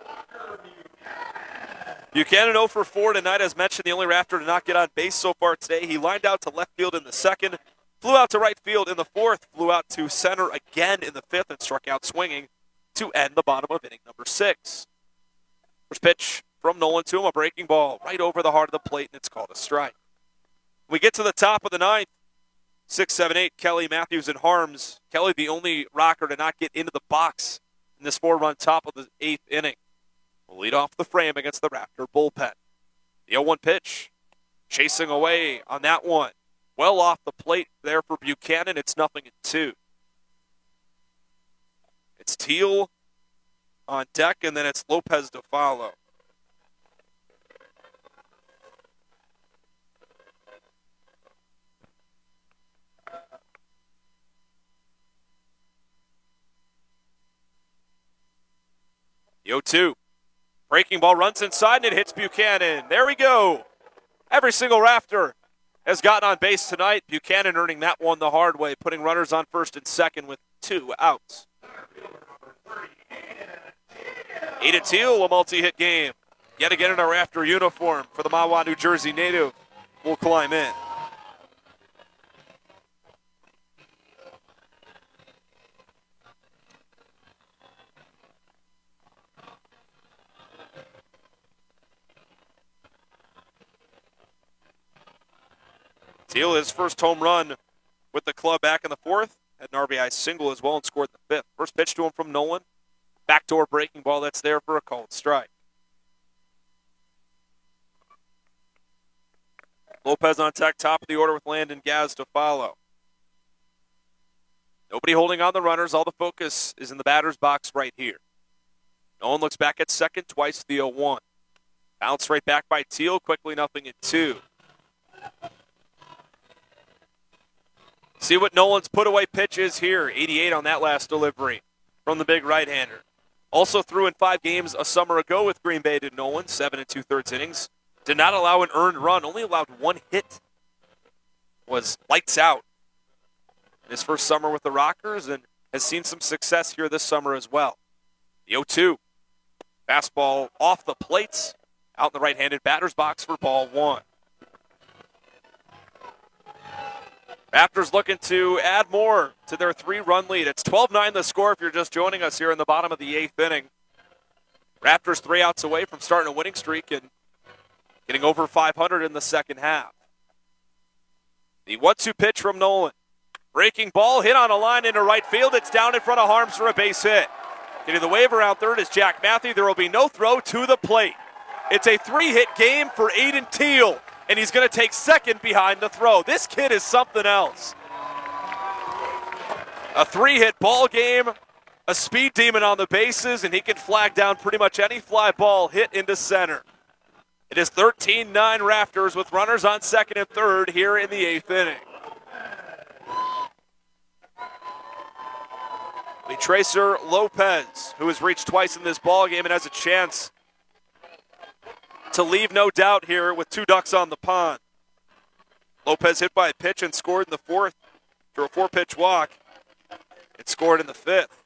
Buchanan oh for four tonight. As mentioned, the only Raptor to not get on base so far today. He lined out to left field in the second, flew out to right field in the fourth, flew out to center again in the fifth, and struck out swinging to end the bottom of inning number six. First pitch from Nolan to him, a breaking ball right over the heart of the plate, and it's called a strike. We get to the top of the ninth. six, seven, eight, Kelly, Matthews, and Harms. Kelly, the only rocker to not get into the box in this four-run top of the eighth inning. Will lead off the frame against the Raptor bullpen. The oh one pitch, chasing away on that one. Well off the plate there for Buchanan. It's nothing in two. It's Teal on deck, and then it's Lopez to follow. The oh two. Breaking ball runs inside, and it hits Buchanan. There we go. Every single Raptor has gotten on base tonight. Buchanan earning that one the hard way, putting runners on first and second with two outs. Ada Teal, a multi-hit game. Yet again in a Raptor uniform for the Mahwah, New Jersey native. Will climb in. Teal, his first home run with the club back in the fourth. Had an R B I single as well and scored the fifth. First pitch to him from Nolan. Backdoor breaking ball that's there for a called strike. Lopez on deck, top of the order with Landon Gaz to follow. Nobody holding on the runners. All the focus is in the batter's box right here. Nolan looks back at second, twice the oh one. Bounced right back by Teal, quickly nothing at two. See what Nolan's put-away pitch is here. eighty-eight on that last delivery from the big right-hander. Also threw in five games a summer ago with Green Bay did Nolan, seven and two-thirds innings. Did not allow an earned run, only allowed one hit. Was lights out in his first summer with the Rockers and has seen some success here this summer as well. The oh two. Fastball off the plates, out in the right-handed batter's box for ball one. Raptors looking to add more to their three-run lead. It's twelve nine the score if you're just joining us here in the bottom of the eighth inning. Raptors three outs away from starting a winning streak and getting over five hundred in the second half. The one two pitch from Nolan. Breaking ball, hit on a line into right field. It's down in front of Harms for a base hit. Getting the wave around third is Jack Matthew. There will be no throw to the plate. It's a three-hit game for Aiden Teal, and he's going to take second behind the throw. This kid is something else. A three-hit ball game, a speed demon on the bases, and he can flag down pretty much any fly ball hit into center. It is thirteen nine Raptors with runners on second and third here in the eighth inning. The Tracer Lopez, who has reached twice in this ball game and has a chance to leave no doubt here with two ducks on the pond. Lopez hit by a pitch and scored in the fourth through a four-pitch walk. It scored in the fifth.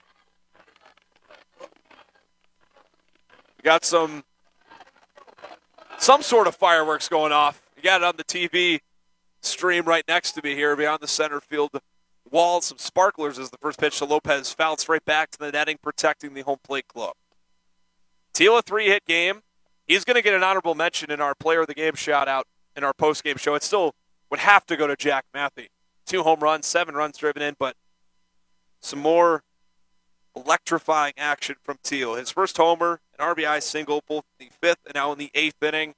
We got some some sort of fireworks going off. You got it on the T V stream right next to me here beyond the center field wall, some sparklers as the first pitch to Lopez fouls right back to the netting, protecting the home plate glove. Teal, a three-hit game. He's going to get an honorable mention in our player of the game shout-out in our post-game show. It still would have to go to Jack Matthew. Two home runs, seven runs driven in, but some more electrifying action from Teal. His first homer, an R B I single, both in the fifth and now in the eighth inning.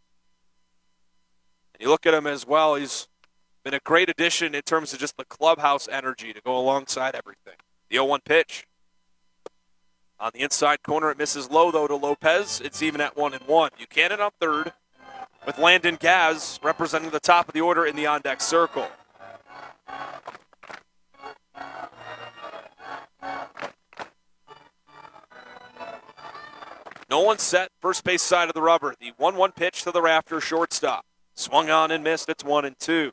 And you look at him as well, he's been a great addition in terms of just the clubhouse energy to go alongside everything. The oh one pitch. On the inside corner, it misses low, though, to Lopez. It's even at one and one. Buchanan on third, with Landon Gaz representing the top of the order in the on-deck circle. No one set, first base side of the rubber. The one one pitch to the rafter shortstop. Swung on and missed. It's one and two.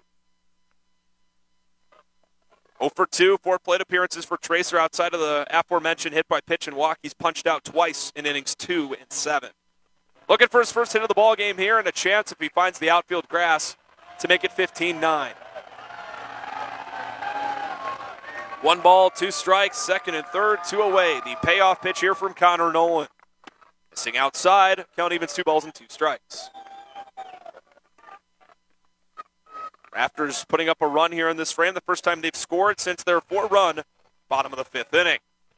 oh for two, four plate appearances for Tracer outside of the aforementioned hit by pitch and walk. He's punched out twice in innings two and seven. Looking for his first hit of the ball game here, and a chance if he finds the outfield grass to make it fifteen nine. One ball, two strikes, second and third, two away. The payoff pitch here from Connor Nolan. Missing outside, count evens two balls and two strikes. Raptors putting up a run here in this frame, the first time they've scored since their four-run bottom of the fifth inning.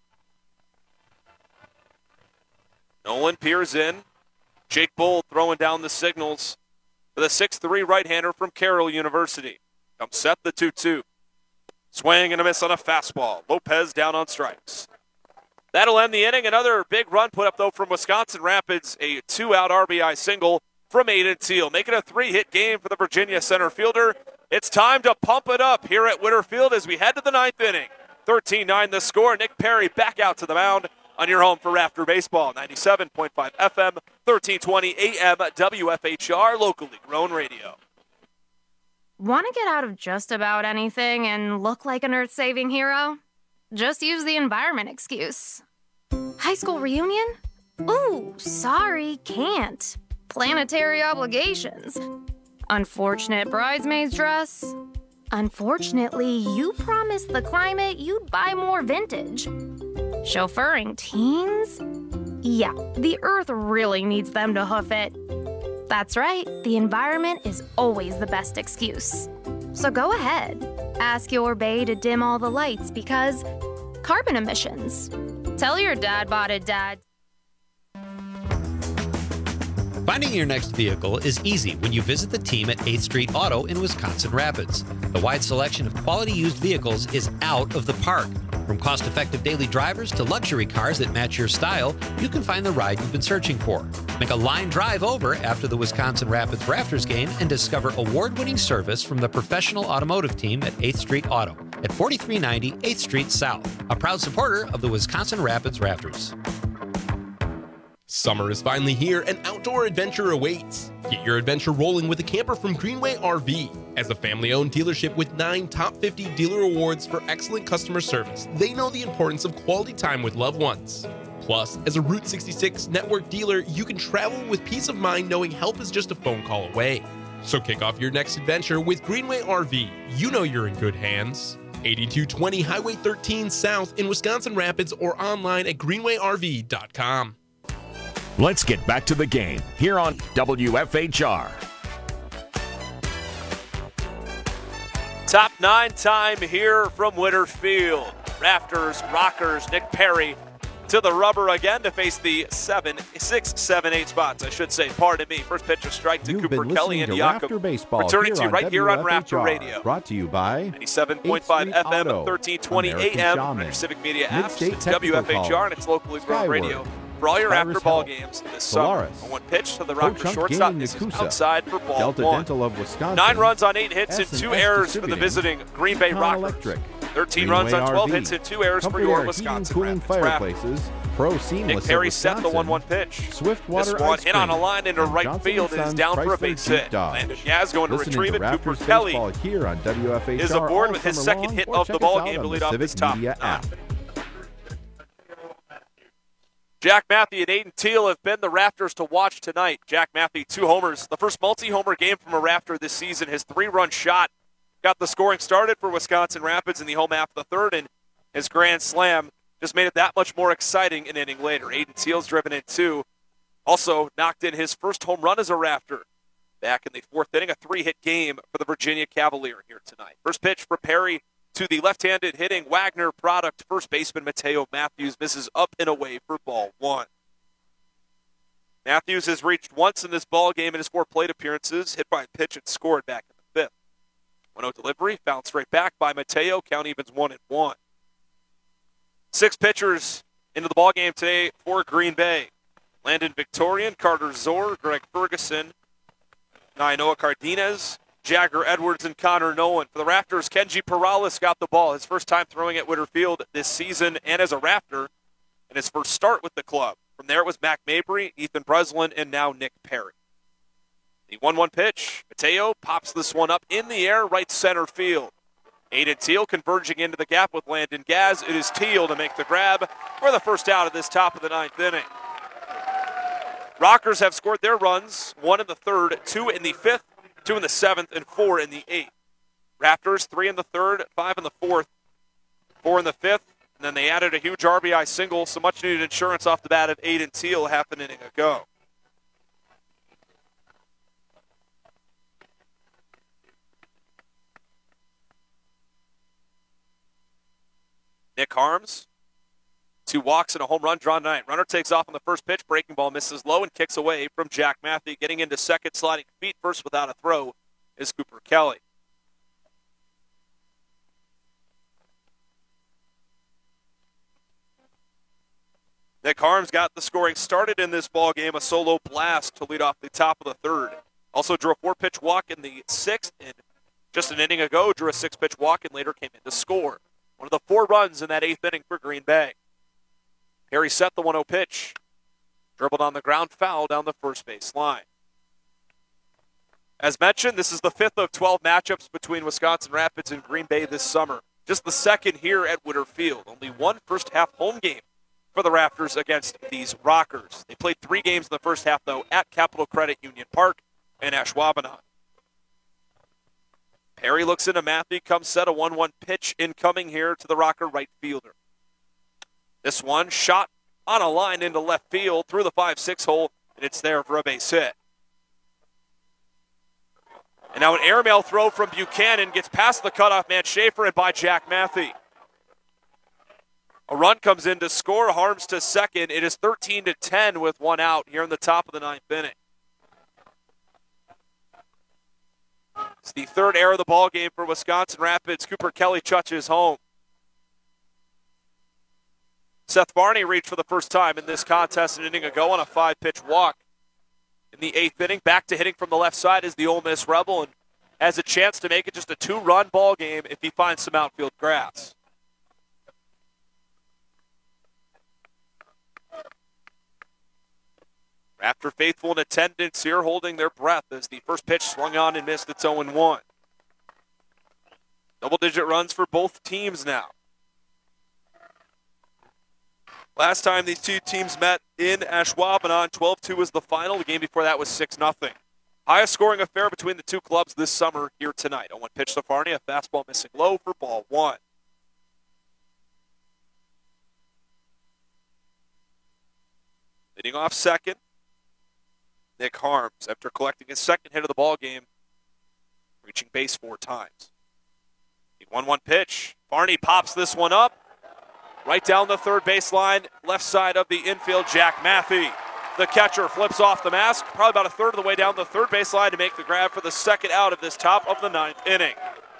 Nolan peers in. Jake Bull throwing down the signals for the six three right-hander from Carroll University. Comes set the two two. Swing and a miss on a fastball. Lopez down on strikes. That'll end the inning. Another big run put up, though, from Wisconsin Rapids. A two-out R B I single from Aiden Teal, making a three-hit game for the Virginia center fielder. It's time to pump it up here at Winterfield as we head to the ninth inning. thirteen nine the score. Nick Perry back out to the mound on your home for Rafter Baseball. ninety-seven point five F M, thirteen twenty A M, W F H R, locally grown radio. Want to get out of just about anything and look like an earth-saving hero? Just use the environment excuse. High school reunion? Ooh, sorry, can't. Planetary obligations. Unfortunate bridesmaid's dress. Unfortunately, you promised the climate you'd buy more vintage. Chauffeuring teens? Yeah, the earth really needs them to hoof it. That's right, the environment is always the best excuse. So go ahead, ask your bae to dim all the lights because carbon emissions. Tell your dad bought it, Dad. Finding your next vehicle is easy when you visit the team at eighth Street Auto in Wisconsin Rapids. The wide selection of quality used vehicles is out of the park. From cost-effective daily drivers to luxury cars that match your style, you can find the ride you've been searching for. Make a line drive over after the Wisconsin Rapids Rafters game and discover award-winning service from the professional automotive team at eighth Street Auto at forty-three ninety eighth Street South, a proud supporter of the Wisconsin Rapids Rafters. Summer is finally here and outdoor adventure awaits. Get your adventure rolling with a camper from Greenway R V. As a family-owned dealership with nine top fifty dealer awards for excellent customer service, they know the importance of quality time with loved ones. Plus, as a Route sixty-six network dealer, you can travel with peace of mind knowing help is just a phone call away. So kick off your next adventure with Greenway R V. You know you're in good hands. eighty-two twenty Highway thirteen South in Wisconsin Rapids or online at greenway r v dot com. Let's get back to the game here on W F H R. Top nine time here from Winterfield. Rafters, Rockers, Nick Perry to the rubber again to face the seven, six, seven, eight spots. I should say, pardon me. First pitch, a strike to You've Cooper been Kelly and to Jakob. Rafter Baseball Returning here to you on right here on W F H R, Rafter Radio. Brought to you by ninety-seven point five F M, Auto, thirteen twenty A American M, Shaman, on your Civic Media apps. Mid-State It's W F H R Technical and it's locally grown Skyward, radio for all your Cyrus after ball Health, games this Solaris, summer. One pitch to the Ho Rocker Chunk shortstop. Gaming This is Yakuza, outside for ball Delta one. Dental of Wisconsin, Nine runs on eight hits and S and two S errors for the Distributing, visiting Green Bay Econ Rockers. Electric, thirteen Greenway runs on twelve R V, hits and two errors for Comfort your Air Wisconsin Cooling Rapids Fireplaces, Pro Seamless Nick Perry of set the one one Wisconsin, pitch. Swiftwater This one Ice hit on a Cream, line into and right Johnson field. and It is Sons down for a Chrysler base Jeep hit. Dodge. Landon Yaz going to Listening retrieve it. Raptors Cooper Kelly Baseball here on W F H R is aboard all with his summer second long, hit or of check the ball us out game to on lead the off Civic this top Media nine. app. Jack Matthew and Aiden Teal have been the Rafters to watch tonight. Jack Matthew, two homers. The first multi-homer game from a Rafter this season. His three-run shot got the scoring started for Wisconsin Rapids in the home half of the third, and his grand slam just made it that much more exciting an inning later. Aiden Teal's driven in two. Also knocked in his first home run as a Raptor back in the fourth inning, a three-hit game for the Virginia Cavalier here tonight. First pitch for Perry to the left-handed hitting Wagner product. First baseman Mateo Matthews misses up and away for ball one. Matthews has reached once in this ball game in his four plate appearances, hit by a pitch and scored back in the fifth. one oh delivery, fouled straight back by Mateo. Count evens one and one. Six pitchers into the ball game today for Green Bay. Landon Victorian, Carter Zor, Greg Ferguson, Nainoa Cardenas, Jagger Edwards, and Connor Nolan. For the Raptors, Kenji Perales got the ball. His first time throwing at Witter Field this season and as a Raptor, and his first start with the club. From there it was Mac Mabry, Ethan Breslin, and now Nick Perry. The one one pitch. Mateo pops this one up in the air, right center field. Aiden Teal converging into the gap with Landon Gaz. It is Teal to make the grab for the first out of this top of the ninth inning. Rockers have scored their runs, one in the third, two in the fifth, two in the seventh, and four in the eighth. Raptors, three in the third, five in the fourth, four in the fifth, and then they added a huge R B I single, so much needed insurance off the bat of Aiden Teal half an inning ago. Nick Harms, two walks and a home run drawn tonight. Runner takes off on the first pitch. Breaking ball misses low and kicks away from Jack Matthew. Getting into second, sliding feet first without a throw is Cooper Kelly. Nick Harms got the scoring started in this ball game. A solo blast to lead off the top of the third. Also drew a four-pitch walk in the sixth, and just an inning ago drew a six-pitch walk and later came in to score. One of the four runs in that eighth inning for Green Bay. Perry set the one oh pitch. Dribbled on the ground, foul down the first base line. As mentioned, this is the fifth of twelve matchups between Wisconsin Rapids and Green Bay this summer. Just the second here at Witter Field. Only one first-half home game for the Raptors against these Rockers. They played three games in the first half, though, at Capital Credit Union Park and Ashwaubenon. Perry looks into Matthew, comes set, a one one pitch incoming here to the Rocker right fielder. This one shot on a line into left field through the five six hole, and it's there for a base hit. And now an airmail throw from Buchanan gets past the cutoff man Schaefer and by Jack Matthew. A run comes in to score. Harms to second. It is thirteen to ten with one out here in the top of the ninth inning. It's the third error of the ball game for Wisconsin Rapids. Cooper Kelly touches home. Seth Barney reached for the first time in this contest an inning ago on a five-pitch walk. In the eighth inning, back to hitting from the left side is the Ole Miss Rebel and has a chance to make it just a two-run ball game if he finds some outfield grass. Raptor faithful in attendance here, holding their breath as the first pitch swung on and missed. It's oh one. Double-digit runs for both teams now. Last time these two teams met in Ashwaubenon, twelve two was the final. The game before that was six nothing. Highest scoring affair between the two clubs this summer here tonight. oh one pitch to Farney, a fastball missing low for ball one. Leading off second, Nick Harms, after collecting his second hit of the ball game, reaching base four times. The one one pitch. Farney pops this one up. Right down the third baseline, left side of the infield, Jack Matthew. The catcher flips off the mask, probably about a third of the way down the third baseline to make the grab for the second out of this top of the ninth inning.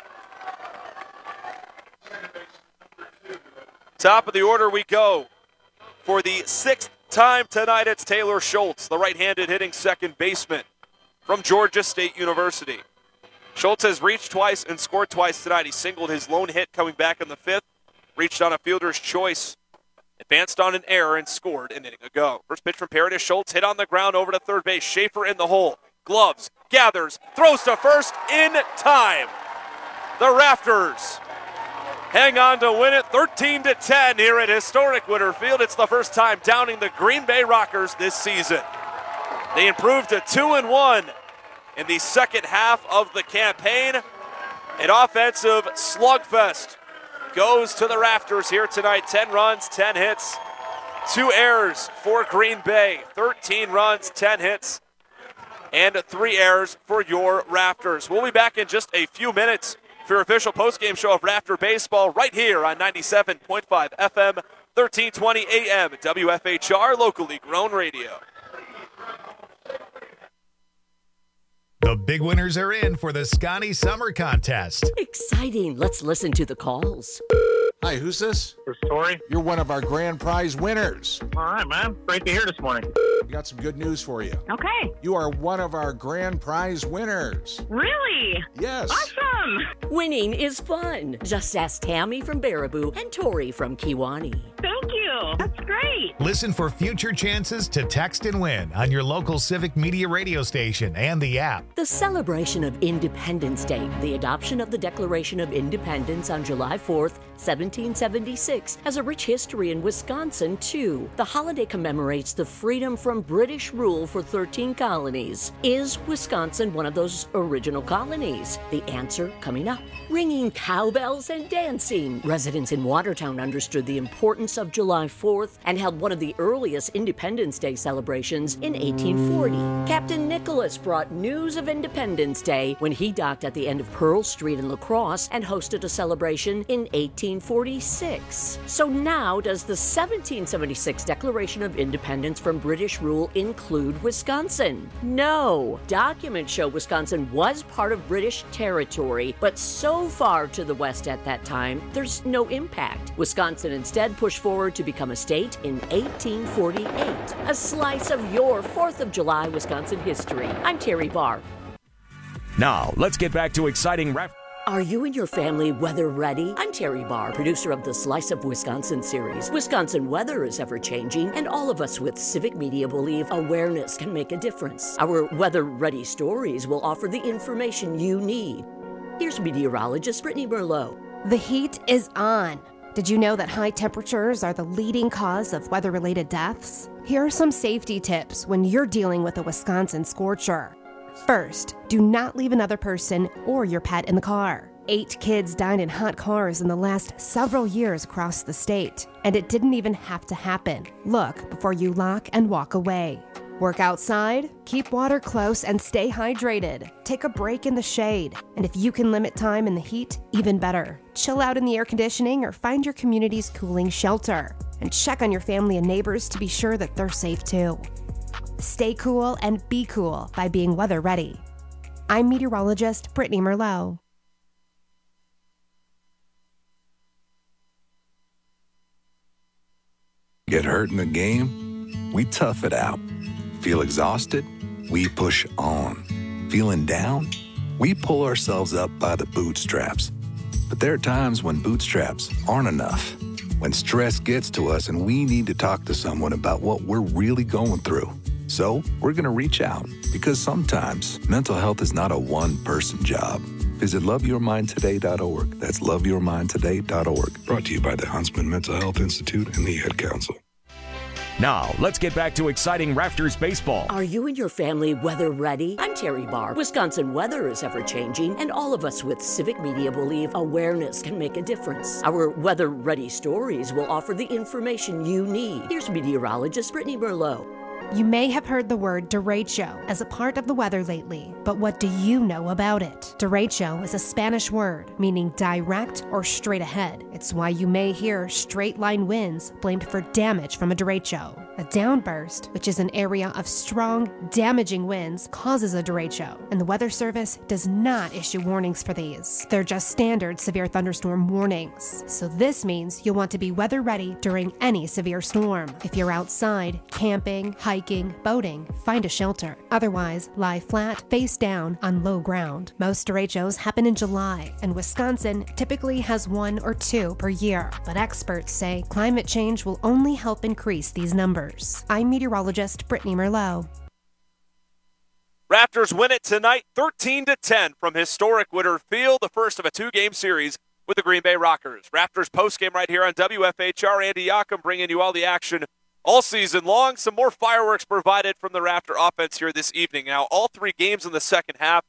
Top of the order we go. For the sixth time tonight, it's Taylor Schultz, the right-handed hitting second baseman from Georgia State University. Schultz has reached twice and scored twice tonight. He singled his lone hit coming back in the fifth, reached on a fielder's choice, advanced on an error, and scored an inning ago. First pitch from Perry to Schultz, hit on the ground over to third base. Schaefer in the hole, gloves, gathers, throws to first in time. The Raptors hang on to win it thirteen to ten here at historic Witter Field. It's the first time downing the Green Bay Rockers this season. They improved to two and one in the second half of the campaign. An offensive slugfest goes to the Rafters here tonight. ten runs, ten hits, two errors for Green Bay. thirteen runs, ten hits, and three errors for your Raptors. We'll be back in just a few minutes for your official postgame show of Raptor Baseball right here on ninety-seven point five F M, thirteen twenty A M, W F H R, locally grown radio. The big winners are in for the Scotty Summer Contest. Exciting. Let's listen to the calls. Hi, who's this? This is Tori. You're one of our grand prize winners. All right, man. Great to hear this morning. We got some good news for you. Okay. You are one of our grand prize winners. Really? Yes. Awesome. Winning is fun. Just ask Tammy from Baraboo and Tori from Kiwani. Thank you. That's great. Listen for future chances to text and win on your local Civic Media radio station and the app. The celebration of Independence Day, the adoption of the Declaration of Independence on July fourth, seventeen seventy-six, has a rich history in Wisconsin, too. The holiday commemorates the freedom from British rule for thirteen colonies. Is Wisconsin one of those original colonies? The answer coming up. Ringing cowbells and dancing. Residents in Watertown understood the importance of July fourth and held one of the earliest Independence Day celebrations in eighteen forty. Captain Nicholas brought news of Independence Day when he docked at the end of Pearl Street in La Crosse and hosted a celebration in eighteen forty-six. So now, does the seventeen seventy-six Declaration of Independence from British rule include Wisconsin? No. Documents show Wisconsin was part of British territory, but so far to the west at that time, there's no impact. Wisconsin instead pushed forward to become a state in eighteen forty-eight. A slice of your fourth of July Wisconsin history. I'm Terry Barr. Now, let's get back to exciting rap. Are you and your family weather ready? I'm Terry Barr, producer of the Slice of Wisconsin series. Wisconsin weather is ever changing, and all of us with Civic Media believe awareness can make a difference. Our weather ready stories will offer the information you need. Here's meteorologist Brittany Merlot. The heat is on. Did you know that high temperatures are the leading cause of weather-related deaths? Here are some safety tips when you're dealing with a Wisconsin scorcher. First, do not leave another person or your pet in the car. Eight kids died in hot cars in the last several years across the state, and it didn't even have to happen. Look before you lock and walk away. Work outside, keep water close, and stay hydrated. Take a break in the shade, and if you can limit time in the heat, even better. Chill out in the air conditioning or find your community's cooling shelter, and check on your family and neighbors to be sure that they're safe too. Stay cool and be cool by being weather ready. I'm meteorologist Brittany Merlot. Get hurt in the game? We tough it out. Feel exhausted? We push on. Feeling down? We pull ourselves up by the bootstraps. But there are times when bootstraps aren't enough. When stress gets to us and we need to talk to someone about what we're really going through. So we're going to reach out, because sometimes mental health is not a one-person job. Visit love your mind today dot org. That's love your mind today dot org. Brought to you by the Huntsman Mental Health Institute and the Ad Council. Now, let's get back to exciting Raptors baseball. Are you and your family weather ready? I'm Terry Barr. Wisconsin weather is ever changing, and all of us with Civic Media believe awareness can make a difference. Our weather ready stories will offer the information you need. Here's meteorologist Brittany Merlot. You may have heard the word derecho as a part of the weather lately, but what do you know about it? Derecho is a Spanish word meaning direct or straight ahead. It's why you may hear straight line winds blamed for damage from a derecho. A downburst, which is an area of strong, damaging winds, causes a derecho, and the Weather Service does not issue warnings for these. They're just standard severe thunderstorm warnings. So this means you'll want to be weather ready during any severe storm. If you're outside, camping, hiking, boating, find a shelter. Otherwise, lie flat, face down, on low ground. Most derechos happen in July, and Wisconsin typically has one or two per year. But experts say climate change will only help increase these numbers. I'm meteorologist Brittany Merlot. Raptors win it tonight, thirteen to ten from historic Woodard Field, the first of a two-game series with the Green Bay Rockers. Raptors postgame right here on W F H R. Andy Yakum bringing you all the action all season long. Some more fireworks provided from the Raptor offense here this evening. Now, all three games in the second half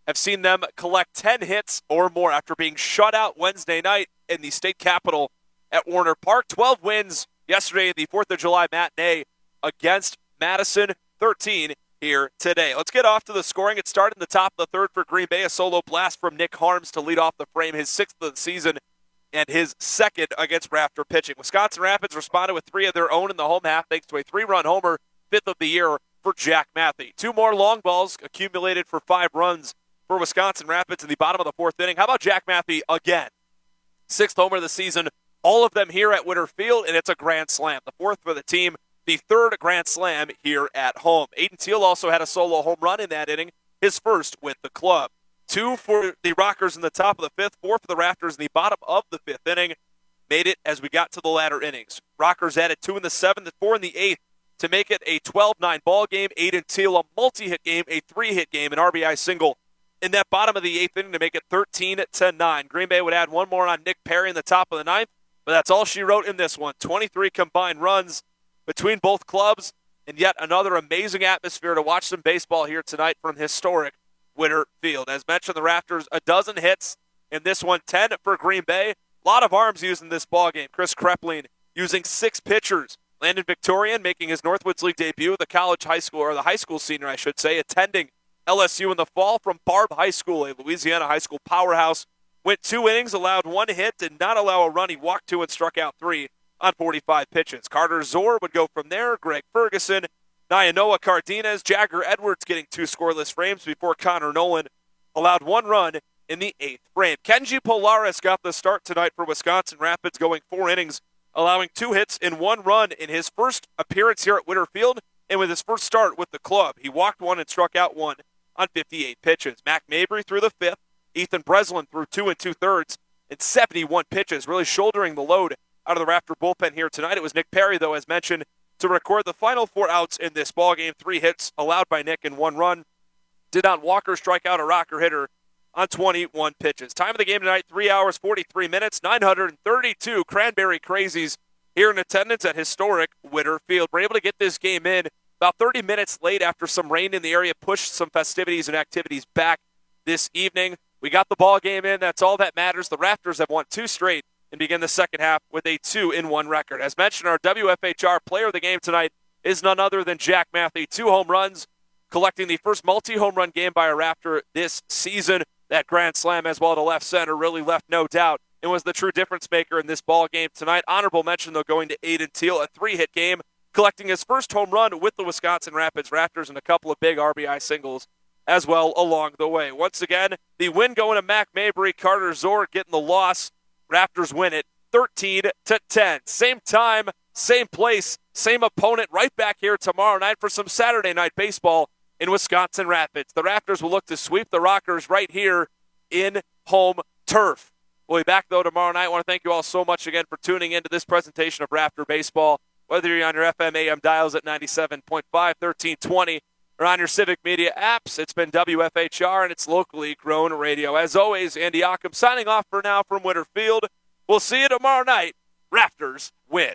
have seen them collect ten hits or more after being shut out Wednesday night in the state capitol at Warner Park. twelve wins yesterday in the fourth of July matinee against Madison, thirteen here today. Let's get off to the scoring. It started in the top of the third for Green Bay. A solo blast from Nick Harms to lead off the frame, his sixth of the season and his second against Raptor pitching. Wisconsin Rapids responded with three of their own in the home half thanks to a three-run homer, fifth of the year for Jack Matthey. Two more long balls accumulated for five runs for Wisconsin Rapids in the bottom of the fourth inning. How about Jack Matthey again? Sixth homer of the season, all of them here at Witter Field, and it's a grand slam. The fourth for the team, the third grand slam here at home. Aiden Teal also had a solo home run in that inning, his first with the club. Two for the Rockers in the top of the fifth, four for the Raptors in the bottom of the fifth inning. Made it as we got to the latter innings. Rockers added two in the seventh, four in the eighth to make it a twelve nine ball game. Aiden Teal, a multi-hit game, a three-hit game, an R B I single in that bottom of the eighth inning to make it thirteen to nine. Green Bay would add one more on Nick Perry in the top of the ninth, but that's all she wrote in this one. twenty-three combined runs between both clubs, and yet another amazing atmosphere to watch some baseball here tonight from historic Witter Field. As mentioned, the Raptors, a dozen hits in this one, ten for Green Bay. A lot of arms used in this ballgame. Chris Krepling using six pitchers. Landon Victorian making his Northwoods League debut, the college high school, or the high school senior, I should say, attending L S U in the fall from Barb High School, a Louisiana high school powerhouse. Went two innings, allowed one hit, did not allow a run. He walked two and struck out three on forty-five pitches. Carter Zor would go from there. Greg Ferguson, Nyanoa Cardenas, Jagger Edwards getting two scoreless frames before Connor Nolan allowed one run in the eighth frame. Kenji Polaris got the start tonight for Wisconsin Rapids, going four innings, allowing two hits and one run in his first appearance here at Witter Field and with his first start with the club. He walked one and struck out one on fifty-eight pitches. Mac Mabry threw the fifth. Ethan Breslin threw two and two-thirds and seventy-one pitches, really shouldering the load out of the Raptor bullpen here tonight. It was Nick Perry, though, as mentioned, to record the final four outs in this ballgame. Three hits allowed by Nick and one run. Did not Walker strike out a rocker hitter on twenty-one pitches. Time of the game tonight, three hours, forty-three minutes, nine hundred thirty-two Cranberry Crazies here in attendance at historic Witter Field. We're able to get this game in about thirty minutes late after some rain in the area pushed some festivities and activities back this evening. We got the ball game in. That's all that matters. The Raptors have won two straight and begin the second half with a two in one record. As mentioned, our W F H R player of the game tonight is none other than Jack Matthey. Two home runs, collecting the first multi-home run game by a Raptor this season. That grand slam as well to left center really left no doubt and was the true difference maker in this ball game tonight. Honorable mention, though, going to Aiden Teal, a three-hit game, collecting his first home run with the Wisconsin Rapids Raptors and a couple of big R B I singles as well along the way. Once again, the win going to Mac Mabry, Carter Zor getting the loss. Raptors win it thirteen to ten. Same time, same place, same opponent right back here tomorrow night for some Saturday night baseball in Wisconsin Rapids. The Raptors will look to sweep the Rockers right here in home turf. We'll be back, though, tomorrow night. I want to thank you all so much again for tuning into this presentation of Raptor Baseball. Whether you're on your F M A M dials at ninety-seven point five, thirteen twenty, or on your Civic Media apps, it's been W F H R and it's locally grown radio. As always, Andy Ockham signing off for now from Witter Field. We'll see you tomorrow night. Raptors win.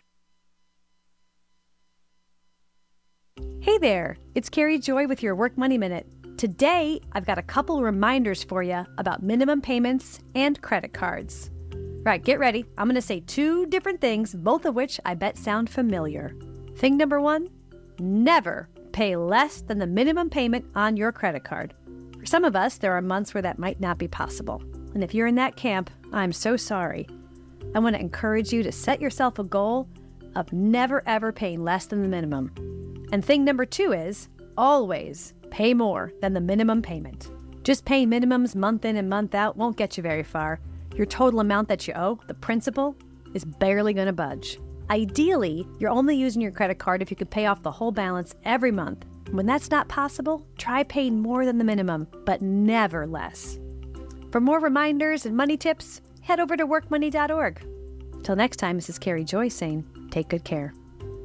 Hey there, it's Carrie Joy with your Work Money Minute. Today, I've got a couple reminders for you about minimum payments and credit cards. Right, get ready. I'm going to say two different things, both of which I bet sound familiar. Thing number one, never pay less than the minimum payment on your credit card. For some of us, there are months where that might not be possible. And if you're in that camp, I'm so sorry. I want to encourage you to set yourself a goal of never ever paying less than the minimum. And thing number two is always pay more than the minimum payment. Just paying minimums month in and month out won't get you very far. Your total amount that you owe, the principal, is barely going to budge. Ideally, you're only using your credit card if you could pay off the whole balance every month. When that's not possible, try paying more than the minimum, but never less. For more reminders and money tips, head over to work money dot org. Till next time, this is Carrie Joy saying, take good care.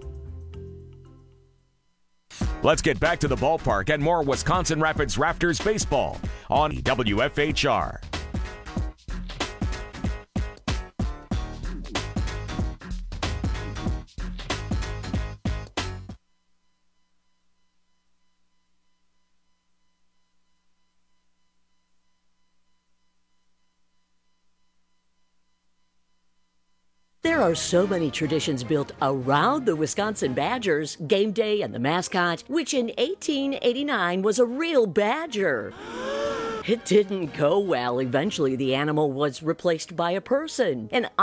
Let's get back to the ballpark and more Wisconsin Rapids Raptors baseball on W F H R. There are so many traditions built around the Wisconsin Badgers, game day and the mascot, which in eighteen eighty-nine was a real badger. It didn't go well. Eventually, the animal was replaced by a person. And